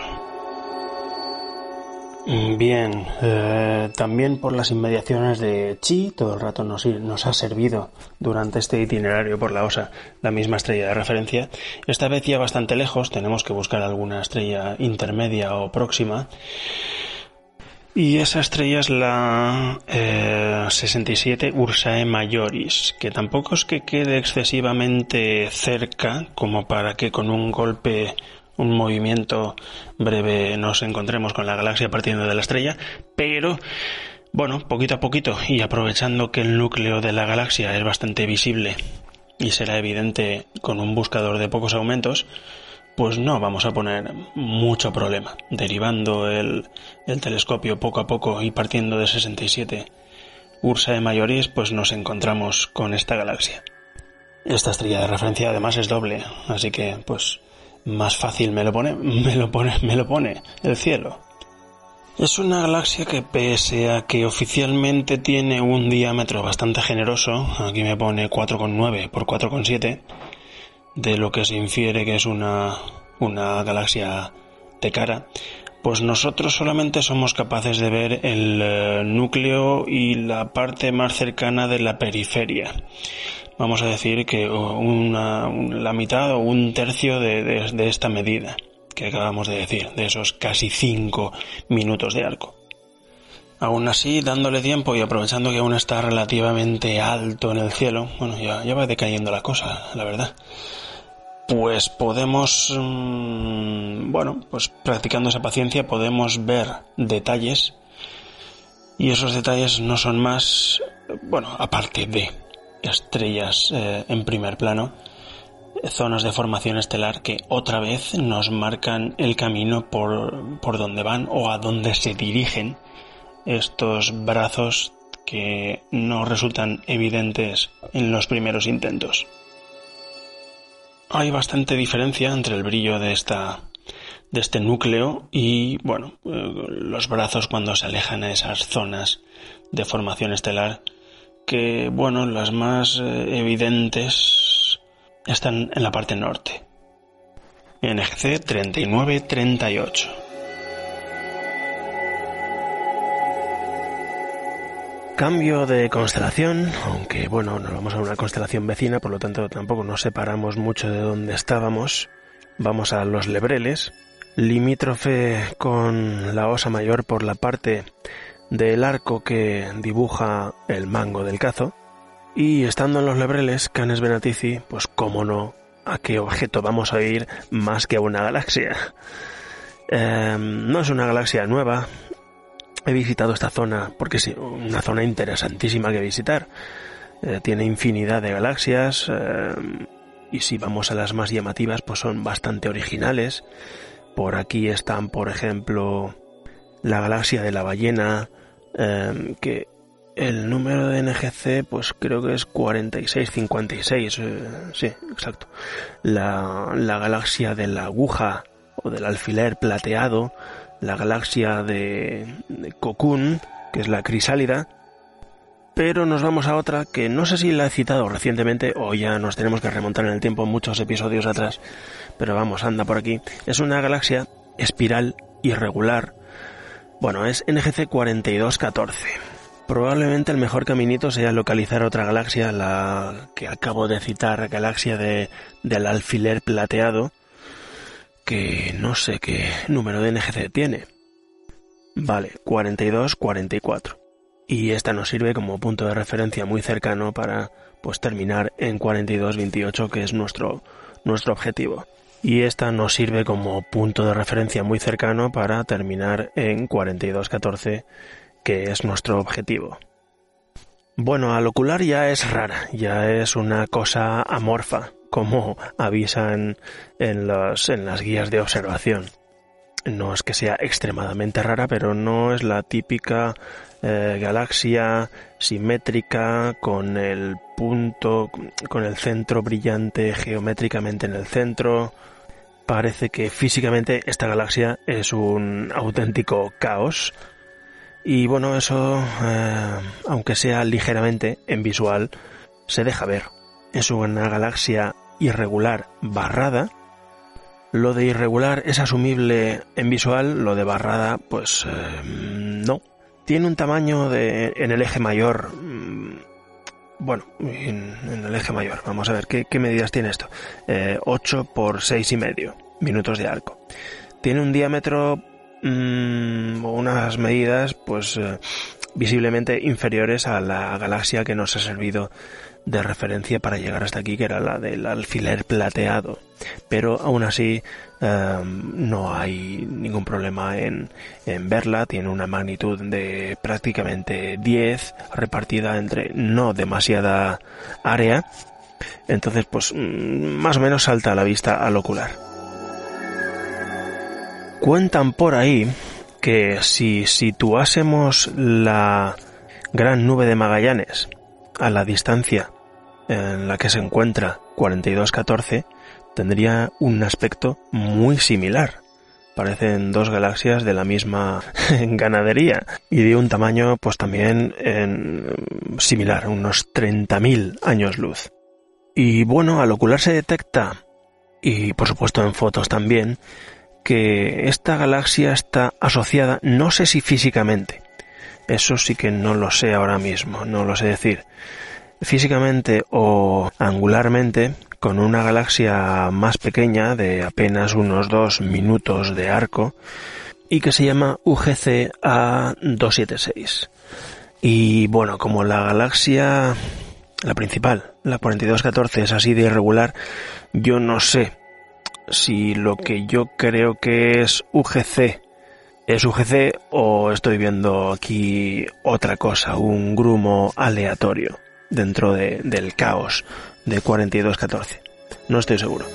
Bien, eh, también por las inmediaciones de Chi, todo el rato nos, nos ha servido durante este itinerario por la O S A la misma estrella de referencia. Esta vez ya bastante lejos, tenemos que buscar alguna estrella intermedia o próxima. Y esa estrella es la eh, sesenta y siete Ursae Majoris, que tampoco es que quede excesivamente cerca como para que con un golpe, un movimiento breve nos encontremos con la galaxia partiendo de la estrella, pero bueno, poquito a poquito y aprovechando que el núcleo de la galaxia es bastante visible y será evidente con un buscador de pocos aumentos, pues no vamos a poner mucho problema. Derivando el, el telescopio poco a poco y partiendo de sesenta y siete Ursae Majoris, pues nos encontramos con esta galaxia. Esta estrella de referencia además es doble, así que pues más fácil me lo pone, me lo pone, me lo pone el cielo. Es una galaxia que pese a que oficialmente tiene un diámetro bastante generoso, aquí me pone cuatro coma nueve por cuatro coma siete, de lo que se infiere que es una, una galaxia de cara, pues nosotros solamente somos capaces de ver el eh, núcleo y la parte más cercana de la periferia. Vamos a decir que una, una, la mitad o un tercio de, de, de esta medida que acabamos de decir, de esos casi cinco minutos de arco. Aún así, dándole tiempo y aprovechando que aún está relativamente alto en el cielo, bueno, ya, ya va decayendo la cosa, la verdad, pues podemos, mmm, bueno, pues practicando esa paciencia podemos ver detalles, y esos detalles no son más, bueno, aparte de estrellas eh, en primer plano, zonas de formación estelar que otra vez nos marcan el camino por, por donde van o a dónde se dirigen estos brazos que no resultan evidentes en los primeros intentos. Hay bastante diferencia entre el brillo de esta de este núcleo y, bueno, los brazos cuando se alejan a esas zonas de formación estelar que, bueno, las más evidentes están en la parte norte. N G C treinta y nueve treinta y ocho. Cambio de constelación, aunque bueno, nos vamos a una constelación vecina, por lo tanto tampoco nos separamos mucho de donde estábamos. Vamos a los Lebreles, limítrofe con la Osa Mayor por la parte del arco que dibuja el mango del cazo. Y estando en los Lebreles, Canes Venatici, pues cómo no, ¿a qué objeto vamos a ir más que a una galaxia? Eh, no es una galaxia nueva. He visitado esta zona porque es una zona interesantísima que visitar. Eh, tiene infinidad de galaxias eh, y si vamos a las más llamativas, pues son bastante originales. Por aquí están, por ejemplo, la galaxia de la ballena, eh, que el número de N G C, pues creo que es cuarenta y seis cincuenta y seis, eh, sí, exacto. La, la galaxia de la aguja o del alfiler plateado, la galaxia de, de Cocoon, que es la crisálida, Pero nos vamos a otra que no sé si la he citado recientemente o ya nos tenemos que remontar en el tiempo muchos episodios atrás, pero vamos, anda por aquí. Es una galaxia espiral irregular. Bueno, es N G C cuarenta y dos catorce. Probablemente el mejor caminito sea localizar otra galaxia, la que acabo de citar, galaxia de, del alfiler plateado, que no sé qué número de N G C tiene. Vale, cuarenta y dos cuarenta y cuatro. Y esta nos sirve como punto de referencia muy cercano para pues terminar en cuarenta y dos veintiocho, que es nuestro, nuestro objetivo. Y esta nos sirve como punto de referencia muy cercano para terminar en cuarenta y dos catorce, que es nuestro objetivo. Bueno, al ocular ya es rara, ya es una cosa amorfa, como avisan en, los, en las guías de observación. No es que sea extremadamente rara, pero no es la típica eh, galaxia simétrica con el punto, con el centro brillante geométricamente en el centro. Parece que físicamente esta galaxia es un auténtico caos. Y bueno, eso, eh, aunque sea ligeramente en visual, se deja ver. Es una galaxia irregular barrada. Lo de irregular es asumible en visual, lo de barrada, pues eh, no. Tiene un tamaño de, en el eje mayor, bueno, en, en el eje mayor, vamos a ver, ¿qué, qué medidas tiene esto? Eh, ocho por seis y medio minutos de arco. Tiene un diámetro, mmm, unas medidas, pues eh, visiblemente inferiores a la galaxia que nos ha servido de referencia para llegar hasta aquí, que era la del alfiler plateado. Pero aún así eh, no hay ningún problema en, en verla. Tiene una magnitud de prácticamente diez, repartida entre no demasiada área. Entonces, pues más o menos salta a la vista al ocular. Cuentan por ahí que si situásemos la gran nube de Magallanes a la distancia en la que se encuentra cuarenta y dos catorce, tendría un aspecto muy similar. Parecen dos galaxias de la misma ganadería y de un tamaño pues también en, similar, unos treinta mil años luz. Y bueno, al ocular se detecta, y por supuesto en fotos también, que esta galaxia está asociada, no sé si físicamente, eso sí que no lo sé ahora mismo, no lo sé decir, físicamente o angularmente, con una galaxia más pequeña de apenas unos dos minutos de arco y que se llama U G C A doscientos setenta y seis. Y bueno, como la galaxia, la principal, la cuarenta y dos catorce, es así de irregular, yo no sé si lo que yo creo que es U G C es U G C o estoy viendo aquí otra cosa, un grumo aleatorio dentro de, del caos de cuarenta y dos catorce. No estoy seguro.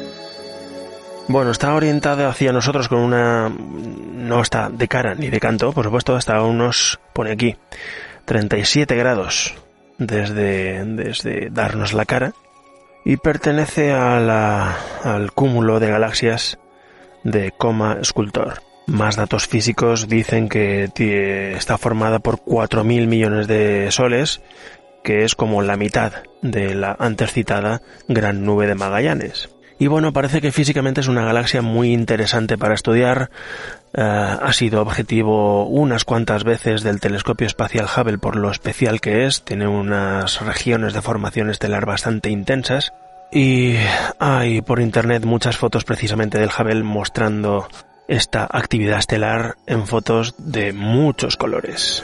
Bueno, está orientada hacia nosotros con una... no está de cara ni de canto, por supuesto, hasta unos, pone aquí, treinta y siete grados desde, desde darnos la cara, y pertenece a la, al cúmulo de galaxias de Coma Sculptor. Más datos físicos dicen que tie, está formada por cuatro mil millones de soles, que es como la mitad de la antes citada Gran Nube de Magallanes. Y bueno, parece que físicamente es una galaxia muy interesante para estudiar. Uh, ha sido objetivo unas cuantas veces del telescopio espacial Hubble por lo especial que es. Tiene unas regiones de formación estelar bastante intensas. Y hay por internet muchas fotos precisamente del Hubble mostrando esta actividad estelar en fotos de muchos colores.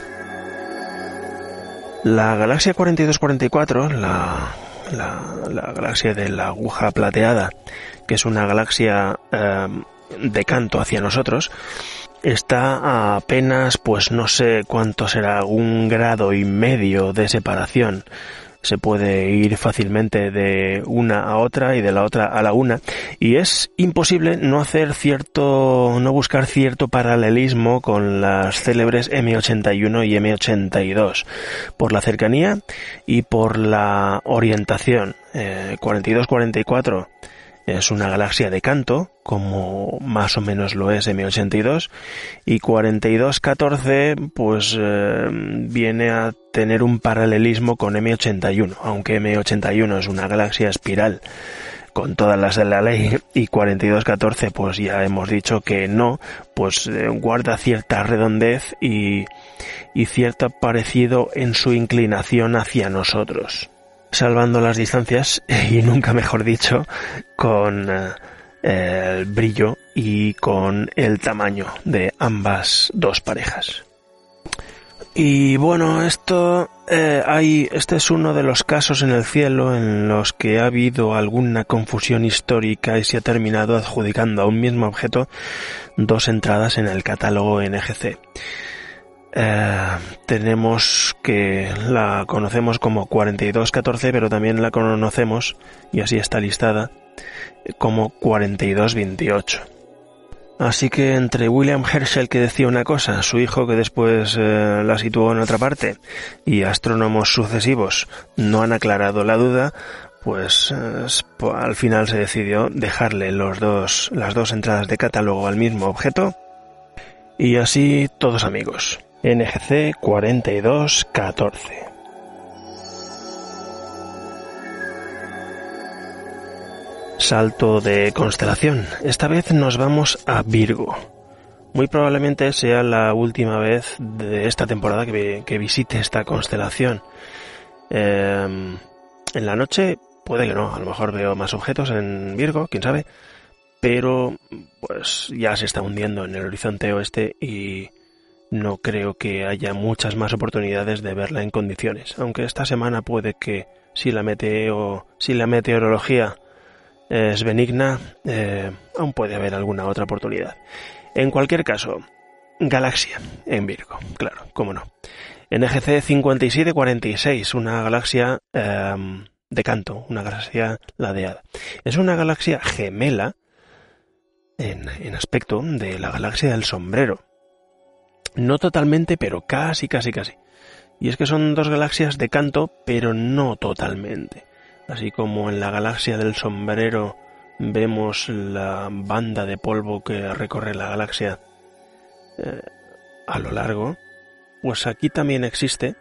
La galaxia cuarenta y dos cuarenta y cuatro, la, la, la galaxia de la aguja plateada, que es una galaxia eh, de canto hacia nosotros, está a apenas, pues no sé cuánto será, un grado y medio de separación. Se puede ir fácilmente de una a otra y de la otra a la una, y es imposible no hacer cierto, no buscar cierto paralelismo con las célebres M ochenta y uno y M ochenta y dos, por la cercanía y por la orientación. eh, cuarenta y dos cuarenta y cuatro Es una galaxia de canto, como más o menos lo es eme ochenta y dos, y cuarenta y dos catorce pues eh, viene a tener un paralelismo con eme ochenta y uno, aunque eme ochenta y uno es una galaxia espiral con todas las de la ley, y cuarenta y dos catorce pues ya hemos dicho que no, pues eh, guarda cierta redondez y, y cierto parecido en su inclinación hacia nosotros, salvando las distancias y nunca mejor dicho con eh, el brillo y con el tamaño de ambas dos parejas. Y bueno, esto eh, hay este es uno de los casos en el cielo en los que ha habido alguna confusión histórica y se ha terminado adjudicando a un mismo objeto dos entradas en el catálogo ene ge ce. Eh, tenemos que la conocemos como cuarenta y dos catorce, pero también la conocemos, y así está listada, como cuarenta y dos veintiocho. Así que entre William Herschel, que decía una cosa, su hijo, que después eh, la situó en otra parte, y astrónomos sucesivos no han aclarado la duda, pues eh, al final se decidió dejarle los dos, las dos entradas de catálogo al mismo objeto, y así todos amigos. ene ge ce cuarenta y dos catorce. Salto de constelación. Esta vez nos vamos a Virgo. Muy probablemente sea la última vez de esta temporada que, que visite esta constelación. Eh, en la noche puede que no, a lo mejor veo más objetos en Virgo, quién sabe, pero pues ya se está hundiendo en el horizonte oeste y no creo que haya muchas más oportunidades de verla en condiciones, aunque esta semana puede que si la meteo, si la meteorología es benigna, eh, aún puede haber alguna otra oportunidad. En cualquier caso, galaxia en Virgo, claro, cómo no. ene ge ce cincuenta y siete cuarenta y seis, una galaxia eh, de canto, una galaxia ladeada. Es una galaxia gemela en, en aspecto de la galaxia del sombrero. No totalmente, pero casi, casi, casi. Y es que son dos galaxias de canto, pero no totalmente. Así como en la galaxia del sombrero vemos la banda de polvo que recorre la galaxia eh, a lo largo, pues aquí también existe,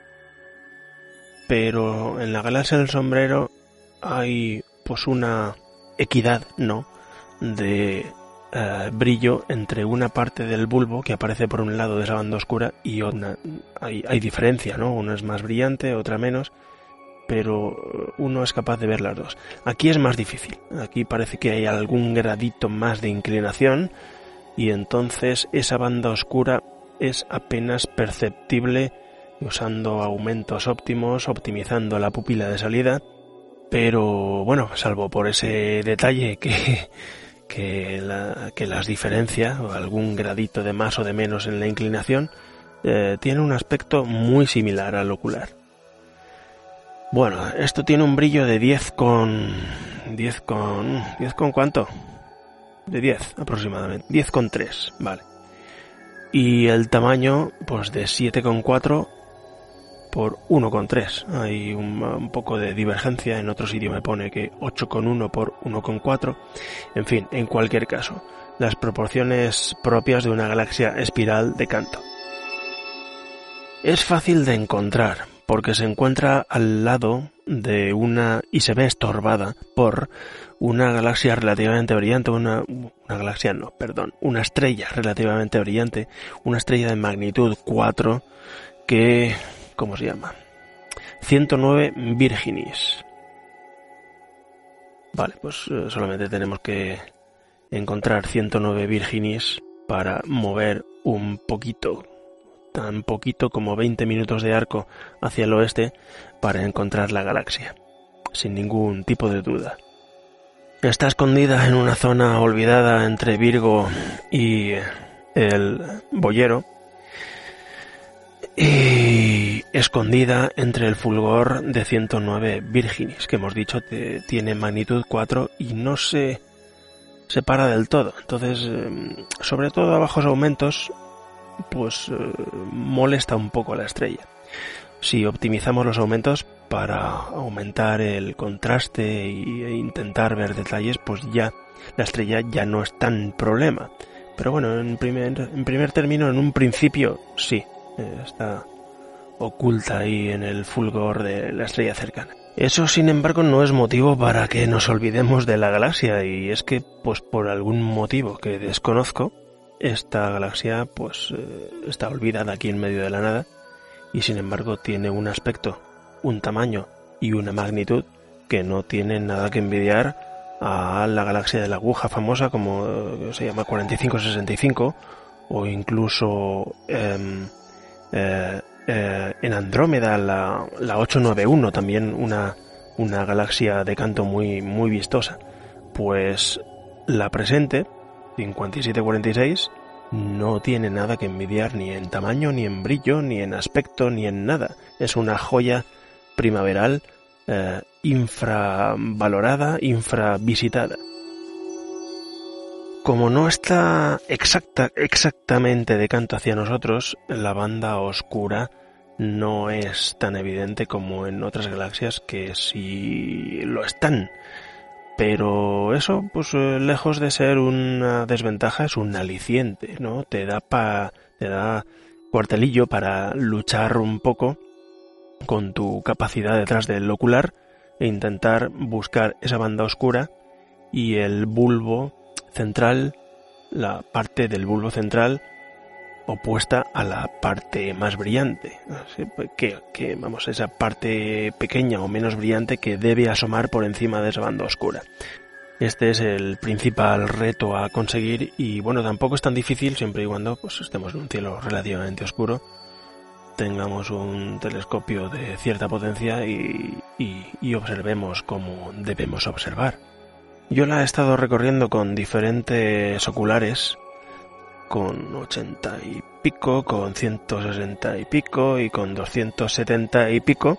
pero en la galaxia del sombrero hay pues una equidad, ¿no?, de eh, brillo entre una parte del bulbo que aparece por un lado de esa banda oscura y otra. Hay, hay diferencia, ¿no? Una es más brillante, otra menos, pero uno es capaz de ver las dos. Aquí es más difícil. Aquí parece que hay algún gradito más de inclinación y entonces esa banda oscura es apenas perceptible usando aumentos óptimos, optimizando la pupila de salida, pero bueno, salvo por ese detalle que, que, la, que las diferencia, o algún gradito de más o de menos en la inclinación, eh, tiene un aspecto muy similar al ocular. Bueno, esto tiene un brillo de diez con... diez con... ¿diez con cuánto? De diez aproximadamente. diez con tres, vale. Y el tamaño, pues de siete con cuatro por uno con tres. Hay un, un poco de divergencia. En otro sitio me pone que ocho con uno por uno con cuatro. En fin, en cualquier caso, las proporciones propias de una galaxia espiral de canto. Es fácil de encontrar, porque se encuentra al lado de una, y se ve estorbada por una galaxia relativamente brillante, una, una galaxia no, perdón, una estrella relativamente brillante, una estrella de magnitud cuatro que, ¿cómo se llama? ciento nueve Virginis. Vale, pues eh, solamente tenemos que encontrar ciento nueve Virginis para mover un poquito, tan poquito como veinte minutos de arco hacia el oeste para encontrar la galaxia, sin ningún tipo de duda. Está escondida en una zona olvidada entre Virgo y el Boyero, y escondida entre el fulgor de ciento nueve Virginis, que hemos dicho que tiene magnitud cuatro y no se separa del todo. Entonces, sobre todo a bajos aumentos, pues eh, molesta un poco a la estrella. Si optimizamos los aumentos, para aumentar el contraste y, e intentar ver detalles, pues ya la estrella ya no es tan problema. Pero bueno, en primer, en primer término, en un principio, sí, eh, está oculta ahí en el fulgor de la estrella cercana. Eso, sin embargo, no es motivo para que nos olvidemos de la galaxia, y es que, pues por algún motivo que desconozco, esta galaxia pues eh, está olvidada aquí en medio de la nada, y sin embargo tiene un aspecto, un tamaño y una magnitud que no tienen nada que envidiar a la galaxia de la aguja famosa, como eh, se llama cuarenta y cinco sesenta y cinco, o incluso eh, eh, eh, en Andrómeda la, la ochocientos noventa y uno, también una, una galaxia de canto muy, muy vistosa. Pues la presente, cincuenta y siete cuarenta y seis, no tiene nada que envidiar ni en tamaño, ni en brillo, ni en aspecto, ni en nada. Es una joya primaveral eh, infravalorada, infravisitada. Como no está exacta, exactamente de canto hacia nosotros, la banda oscura no es tan evidente como en otras galaxias que sí lo están. Pero eso, pues lejos de ser una desventaja, es un aliciente, ¿no? Te da pa, te da cuartelillo para luchar un poco con tu capacidad detrás del ocular e intentar buscar esa banda oscura y el bulbo central, la parte del bulbo central opuesta a la parte más brillante, que, que vamos, esa parte pequeña o menos brillante que debe asomar por encima de esa banda oscura. Este es el principal reto a conseguir, y bueno, tampoco es tan difícil siempre y cuando pues estemos en un cielo relativamente oscuro, tengamos un telescopio de cierta potencia y, y, y observemos como debemos observar. Yo la he estado recorriendo con diferentes oculares, con ochenta y pico, con ciento sesenta y pico y con doscientos setenta y pico,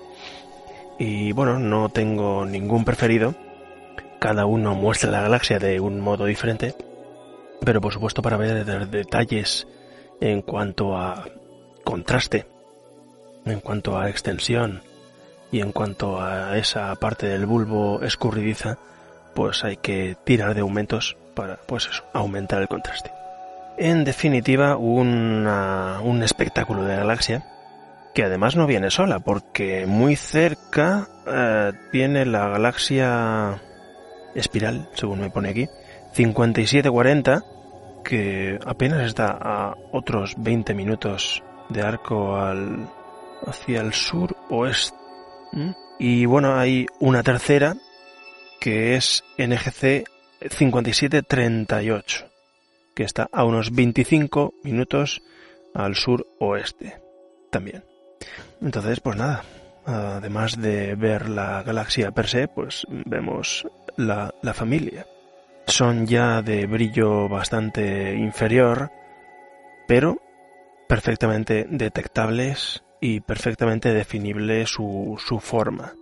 y bueno, no tengo ningún preferido, cada uno muestra la galaxia de un modo diferente, pero por supuesto para ver detalles en cuanto a contraste, en cuanto a extensión y en cuanto a esa parte del bulbo escurridiza, pues hay que tirar de aumentos para, pues eso, aumentar el contraste. En definitiva, una, un espectáculo de galaxia que además no viene sola, porque muy cerca eh, tiene la galaxia espiral, según me pone aquí, cincuenta y siete cuarenta, que apenas está a otros veinte minutos de arco al, hacia el sur oeste. ¿Mm? Y bueno, hay una tercera que es N G C cincuenta y siete treinta y ocho. Que está a unos veinticinco minutos al sur oeste también. Entonces, pues nada, además de ver la galaxia per se, pues vemos la, la familia. Son ya de brillo bastante inferior, pero perfectamente detectables y perfectamente definible su, su forma.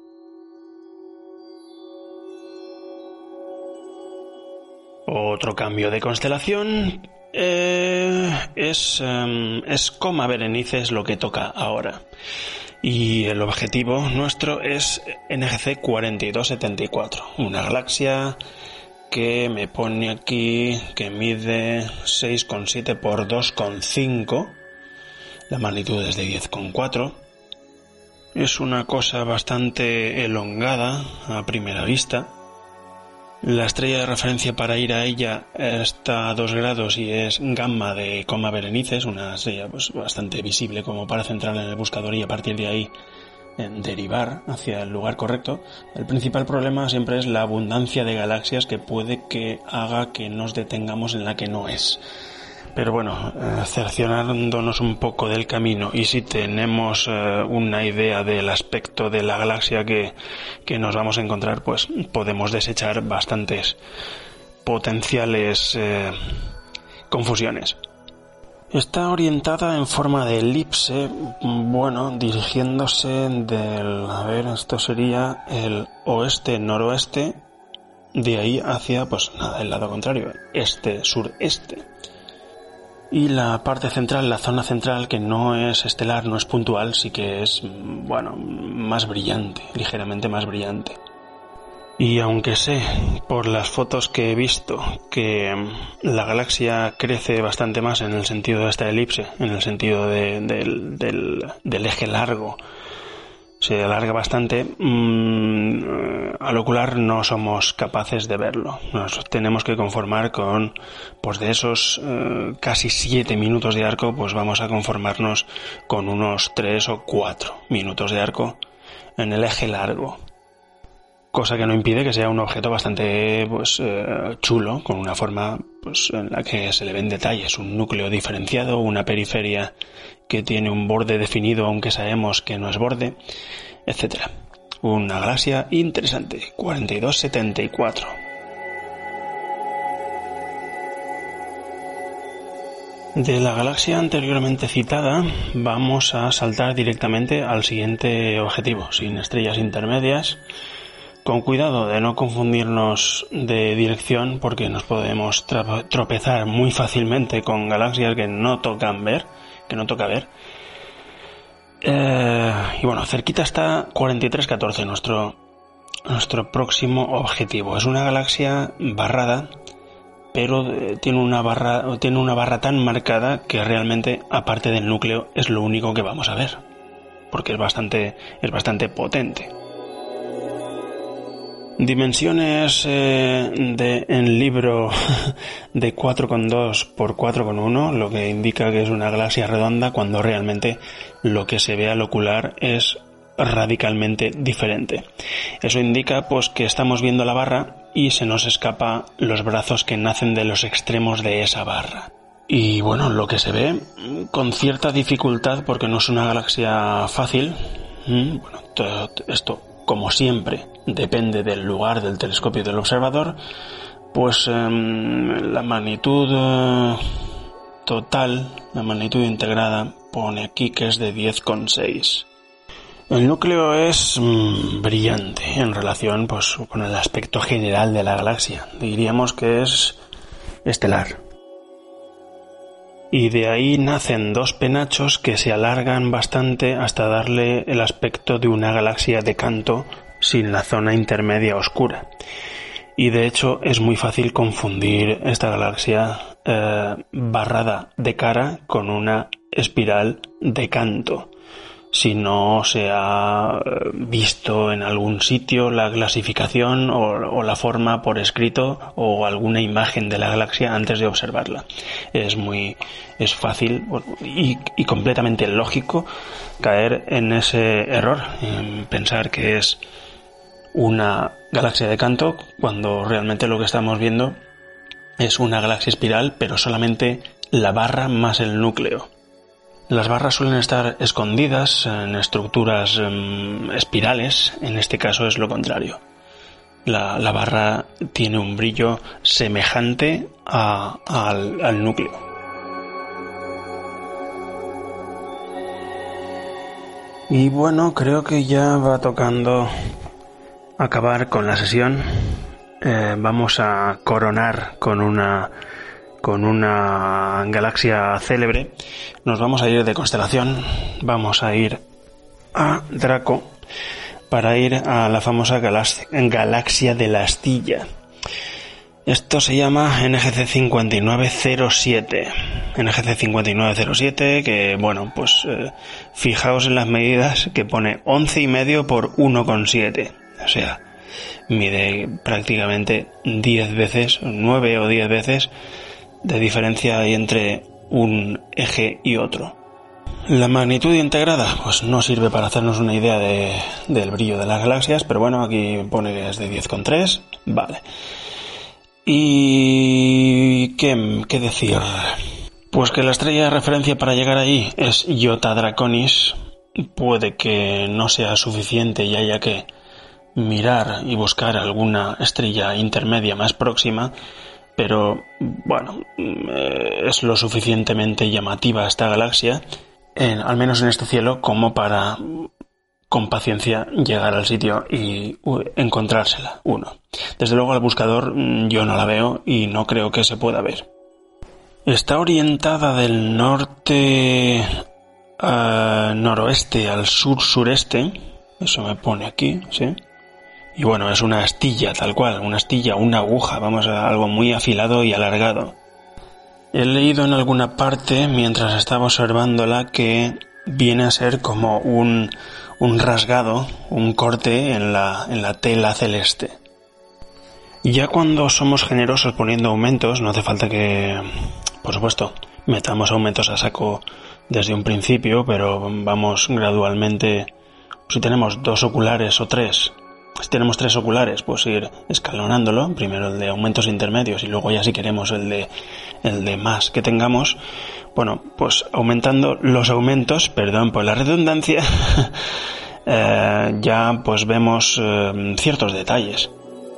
Otro cambio de constelación eh, es, eh, es Coma Berenices lo que toca ahora. Y el objetivo nuestro es N G C cuarenta y dos setenta y cuatro, una galaxia que me pone aquí que mide seis coma siete por dos coma cinco, la magnitud es de diez coma cuatro. Es una cosa bastante elongada a primera vista. La estrella de referencia para ir a ella está a dos grados y es Gamma de Coma Berenices, una estrella pues bastante visible como para centrarla en el buscador y a partir de ahí en derivar hacia el lugar correcto. El principal problema siempre es la abundancia de galaxias que puede que haga que nos detengamos en la que no es. Pero bueno, eh, cerciorándonos un poco del camino y si tenemos eh, una idea del aspecto de la galaxia que, que nos vamos a encontrar, pues podemos desechar bastantes potenciales eh, confusiones. Está orientada en forma de elipse, bueno, dirigiéndose del, a ver, esto sería el oeste-noroeste, de ahí hacia, pues nada, el lado contrario, este-sureste. Y la parte central, la zona central, que no es estelar, no es puntual, sí que es, bueno, más brillante, ligeramente más brillante. Y aunque sé, por las fotos que he visto, que la galaxia crece bastante más en el sentido de esta elipse, en el sentido de, de, del, del eje largo, se alarga bastante, mmm, al ocular no somos capaces de verlo. Nos tenemos que conformar con, pues de esos eh, casi siete minutos de arco, pues vamos a conformarnos con unos tres o cuatro minutos de arco en el eje largo. Cosa que no impide que sea un objeto bastante pues eh, chulo, con una forma pues en la que se le ven detalles, un núcleo diferenciado, una periferia que tiene un borde definido aunque sabemos que no es borde, etcétera. Una galaxia interesante, cuarenta y dos setenta y cuatro. De la galaxia anteriormente citada vamos a saltar directamente al siguiente objetivo, sin estrellas intermedias, con cuidado de no confundirnos de dirección porque nos podemos tra- tropezar muy fácilmente con galaxias que no tocan ver, que no toca ver. Eh, y bueno, cerquita está cuarenta y tres catorce, nuestro, nuestro próximo objetivo. Es una galaxia barrada, pero eh, tiene una barra, tiene una barra tan marcada que realmente, aparte del núcleo, es lo único que vamos a ver, porque es bastante, es bastante potente. Dimensiones eh, de en libro de cuatro coma dos por cuatro coma uno, lo que indica que es una galaxia redonda cuando realmente lo que se ve al ocular es radicalmente diferente. Eso indica pues que estamos viendo la barra y se nos escapa los brazos que nacen de los extremos de esa barra. Y bueno, lo que se ve con cierta dificultad porque no es una galaxia fácil. Bueno, todo esto, como siempre, depende del lugar del telescopio y del observador, pues eh, la magnitud eh, total, la magnitud integrada, pone aquí que es de diez coma seis. El núcleo es mmm, brillante en relación pues con el aspecto general de la galaxia. Diríamos que es estelar. Y de ahí nacen dos penachos que se alargan bastante hasta darle el aspecto de una galaxia de canto sin la zona intermedia oscura. Y de hecho es muy fácil confundir esta galaxia eh, barrada de cara con una espiral de canto, si no se ha visto en algún sitio la clasificación o, o la forma por escrito o alguna imagen de la galaxia antes de observarla. Es muy, es fácil y, y completamente lógico caer en ese error, en pensar que es una galaxia de canto cuando realmente lo que estamos viendo es una galaxia espiral, pero solamente la barra más el núcleo. Las barras suelen estar escondidas en estructuras um, espirales, en este caso es lo contrario. La, la barra tiene un brillo semejante a, a, al, al núcleo. Y bueno, creo que ya va tocando acabar con la sesión. Eh, vamos a coronar con una... con una galaxia célebre. Nos vamos a ir de constelación, vamos a ir a Draco para ir a la famosa galaxia, galaxia de la Astilla. Esto se llama N G C cincuenta y nueve cero siete. N G C cincuenta y nueve cero siete, que bueno, pues eh, fijaos en las medidas que pone once y medio por uno coma siete. O sea, mide prácticamente diez veces, nueve o diez veces de diferencia hay entre un eje y otro. La magnitud integrada pues no sirve para hacernos una idea de, del brillo de las galaxias, pero bueno, aquí pone que es de diez coma tres, vale. ¿Y qué, qué decir? Pues que la estrella de referencia para llegar ahí es Iota Draconis. Puede que no sea suficiente y haya que mirar y buscar alguna estrella intermedia más próxima, pero bueno, es lo suficientemente llamativa esta galaxia, en, al menos en este cielo, como para con paciencia llegar al sitio y uh, encontrársela, uno. Desde luego al buscador yo no la veo y no creo que se pueda ver. Está orientada del norte a noroeste al sur-sureste, eso me pone aquí, ¿sí? Y bueno, es una astilla tal cual, una astilla, una aguja, vamos a algo muy afilado y alargado. He leído en alguna parte, mientras estaba observándola, que viene a ser como un, un rasgado, un corte en la, en la tela celeste. Ya cuando somos generosos poniendo aumentos, no hace falta que, por supuesto, metamos aumentos a saco desde un principio, pero vamos gradualmente. Si tenemos dos oculares o tres, si tenemos tres oculares, pues ir escalonándolo, primero el de aumentos intermedios y luego ya si queremos el de, el de más que tengamos, bueno, pues aumentando los aumentos, perdón por la redundancia, eh, ya pues vemos eh, ciertos detalles.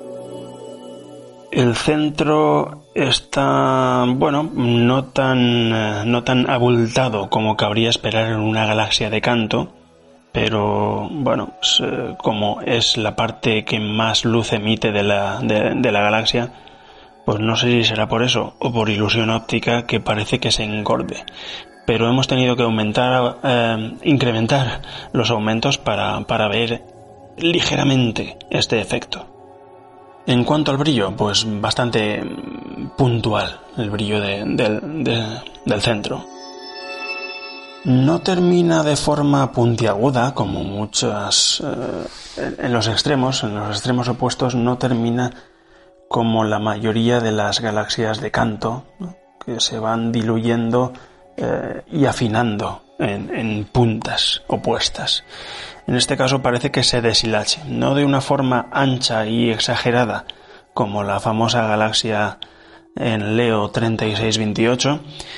El centro está, bueno, no tan, no tan abultado como cabría esperar en una galaxia de Canto, pero bueno, como es la parte que más luz emite de la, de, de la galaxia, pues no sé si será por eso o por ilusión óptica que parece que se engorde. Pero hemos tenido que aumentar, eh, incrementar los aumentos para, para ver ligeramente este efecto. En cuanto al brillo, pues bastante puntual el brillo de, de, de, del centro. No termina de forma puntiaguda, como muchas eh, en los extremos, en los extremos opuestos no termina como la mayoría de las galaxias de Canto, ¿no?, que se van diluyendo eh, y afinando en, en puntas opuestas. En este caso parece que se deshilache, no de una forma ancha y exagerada como la famosa galaxia en Leo treinta y seis veintiocho,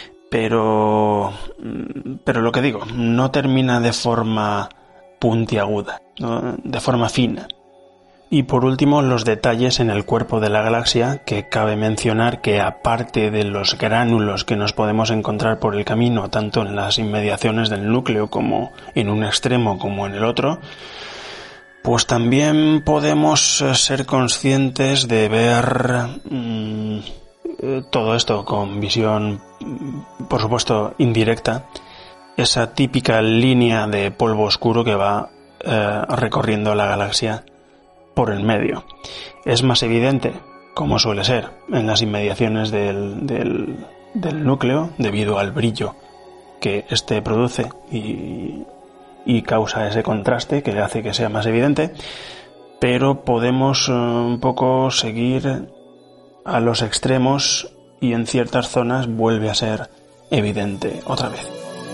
pero, pero lo que digo, no termina de forma puntiaguda, ¿no?, de forma fina. Y por último, los detalles en el cuerpo de la galaxia, que cabe mencionar que aparte de los gránulos que nos podemos encontrar por el camino, tanto en las inmediaciones del núcleo como en un extremo como en el otro, pues también podemos ser conscientes de ver mmm, todo esto con visión, por supuesto, indirecta, esa típica línea de polvo oscuro que va eh, recorriendo la galaxia por el medio. Es más evidente, como suele ser, en las inmediaciones del, del, del núcleo, debido al brillo que éste produce y, y causa ese contraste que le hace que sea más evidente, pero podemos uh, un poco seguir a los extremos y en ciertas zonas vuelve a ser evidente otra vez.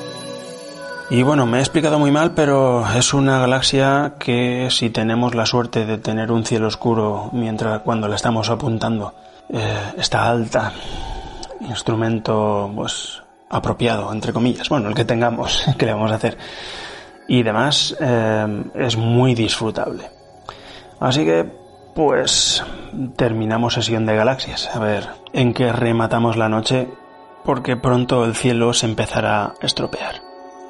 Y bueno, me he explicado muy mal, pero es una galaxia que si tenemos la suerte de tener un cielo oscuro mientras cuando la estamos apuntando, eh, está alta, instrumento pues apropiado, entre comillas, bueno, el que tengamos, que le vamos a hacer, y demás, eh, es muy disfrutable. Así que, pues, terminamos sesión de galaxias, a ver en qué rematamos la noche, porque pronto el cielo se empezará a estropear.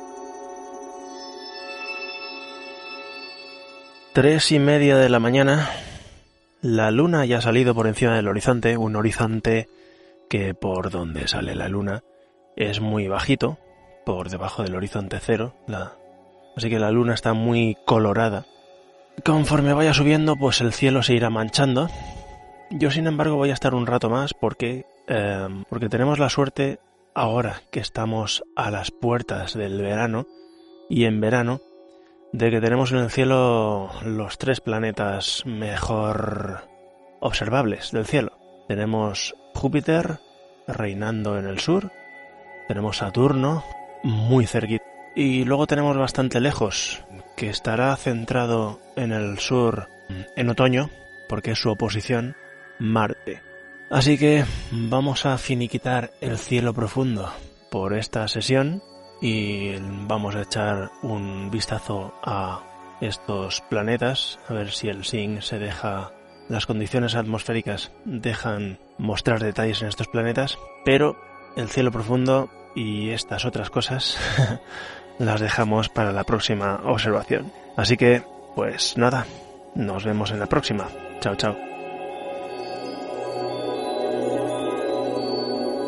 Tres y media de la mañana, la luna ya ha salido por encima del horizonte, un horizonte que por donde sale la luna es muy bajito, por debajo del horizonte cero, la... así que la luna está muy colorada. Conforme vaya subiendo, pues el cielo se irá manchando. Yo, sin embargo, voy a estar un rato más porque, eh, porque tenemos la suerte, ahora que estamos a las puertas del verano, y en verano, de que tenemos en el cielo los tres planetas mejor observables del cielo. Tenemos Júpiter reinando en el sur, tenemos Saturno muy cerquita, y luego tenemos bastante lejos, que estará centrado en el sur en otoño, porque es su oposición, Marte. Así que vamos a finiquitar el cielo profundo por esta sesión y vamos a echar un vistazo a estos planetas, a ver si el S I N se deja, las condiciones atmosféricas dejan mostrar detalles en estos planetas, pero el cielo profundo y estas otras cosas las dejamos para la próxima observación. Así que, pues nada, nos vemos en la próxima. Chao, chao.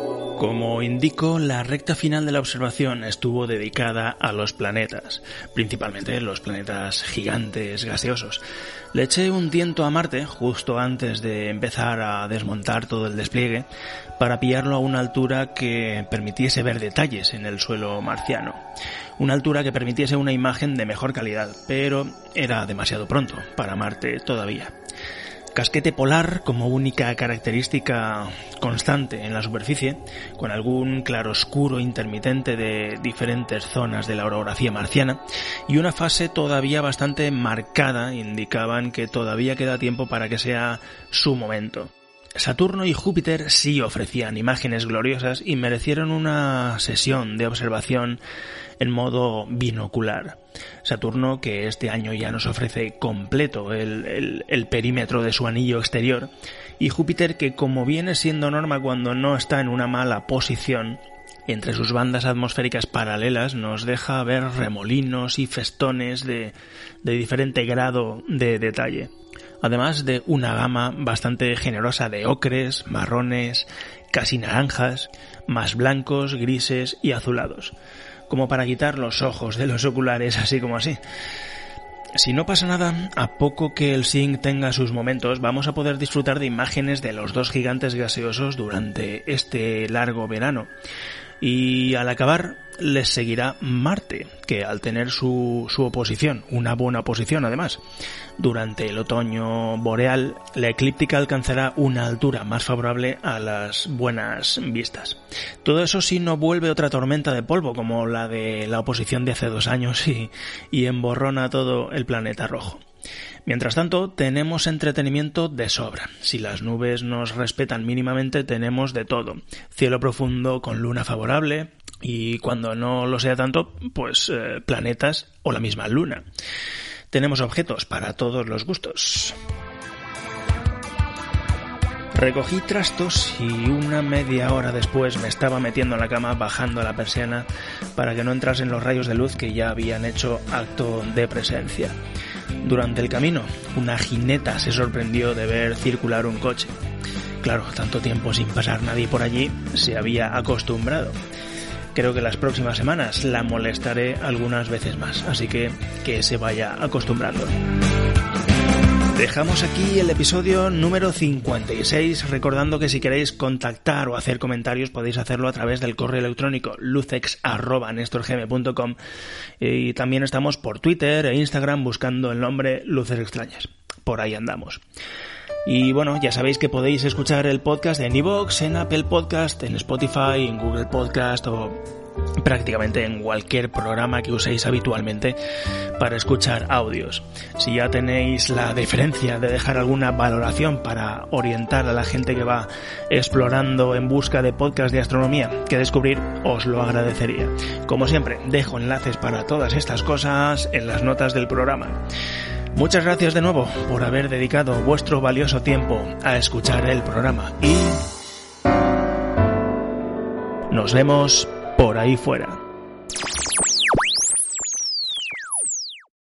Como indico, la recta final de la observación estuvo dedicada a los planetas, principalmente los planetas gigantes gaseosos. Le eché un tiento a Marte justo antes de empezar a desmontar todo el despliegue para pillarlo a una altura que permitiese ver detalles en el suelo marciano. Una altura que permitiese una imagen de mejor calidad, pero era demasiado pronto para Marte todavía. Casquete polar como única característica constante en la superficie, con algún claroscuro intermitente de diferentes zonas de la orografía marciana y una fase todavía bastante marcada indicaban que todavía queda tiempo para que sea su momento. Saturno y Júpiter sí ofrecían imágenes gloriosas y merecieron una sesión de observación en modo binocular. Saturno, que este año ya nos ofrece completo el, el, el perímetro de su anillo exterior, y Júpiter, que como viene siendo norma cuando no está en una mala posición, entre sus bandas atmosféricas paralelas nos deja ver remolinos y festones de, de diferente grado de detalle. Además de una gama bastante generosa de ocres, marrones, casi naranjas, más blancos, grises y azulados, como para quitar los ojos de los oculares así como así. Si no pasa nada, a poco que el S I N C tenga sus momentos, vamos a poder disfrutar de imágenes de los dos gigantes gaseosos durante este largo verano. Y al acabar les seguirá Marte, que al tener su, su oposición, una buena oposición además, durante el otoño boreal, la eclíptica alcanzará una altura más favorable a las buenas vistas. Todo eso sí no vuelve otra tormenta de polvo como la de la oposición de hace dos años y, y emborrona todo el planeta rojo. Mientras tanto, tenemos entretenimiento de sobra. Si las nubes nos respetan mínimamente, tenemos de todo. Cielo profundo con luna favorable y cuando no lo sea tanto, pues eh, planetas o la misma luna. Tenemos objetos para todos los gustos. Recogí trastos y una media hora después me estaba metiendo en la cama bajando la persiana para que no entrasen los rayos de luz que ya habían hecho acto de presencia. Durante el camino, una jineta se sorprendió de ver circular un coche. Claro, tanto tiempo sin pasar nadie por allí, se había acostumbrado. Creo que las próximas semanas la molestaré algunas veces más, así que que se vaya acostumbrando. Dejamos aquí el episodio número cincuenta y seis, recordando que si queréis contactar o hacer comentarios podéis hacerlo a través del correo electrónico lucex arroba nestorgm punto com y también estamos por Twitter e Instagram buscando el nombre Luces Extrañas. Por ahí andamos. Y bueno, ya sabéis que podéis escuchar el podcast en iVoox, en Apple Podcast, en Spotify, en Google Podcast o prácticamente en cualquier programa que uséis habitualmente para escuchar audios. Si ya tenéis la deferencia de dejar alguna valoración para orientar a la gente que va explorando en busca de podcasts de astronomía que descubrir, os lo agradecería. Como siempre, dejo enlaces para todas estas cosas en las notas del programa. Muchas gracias de nuevo por haber dedicado vuestro valioso tiempo a escuchar el programa y nos vemos por ahí fuera.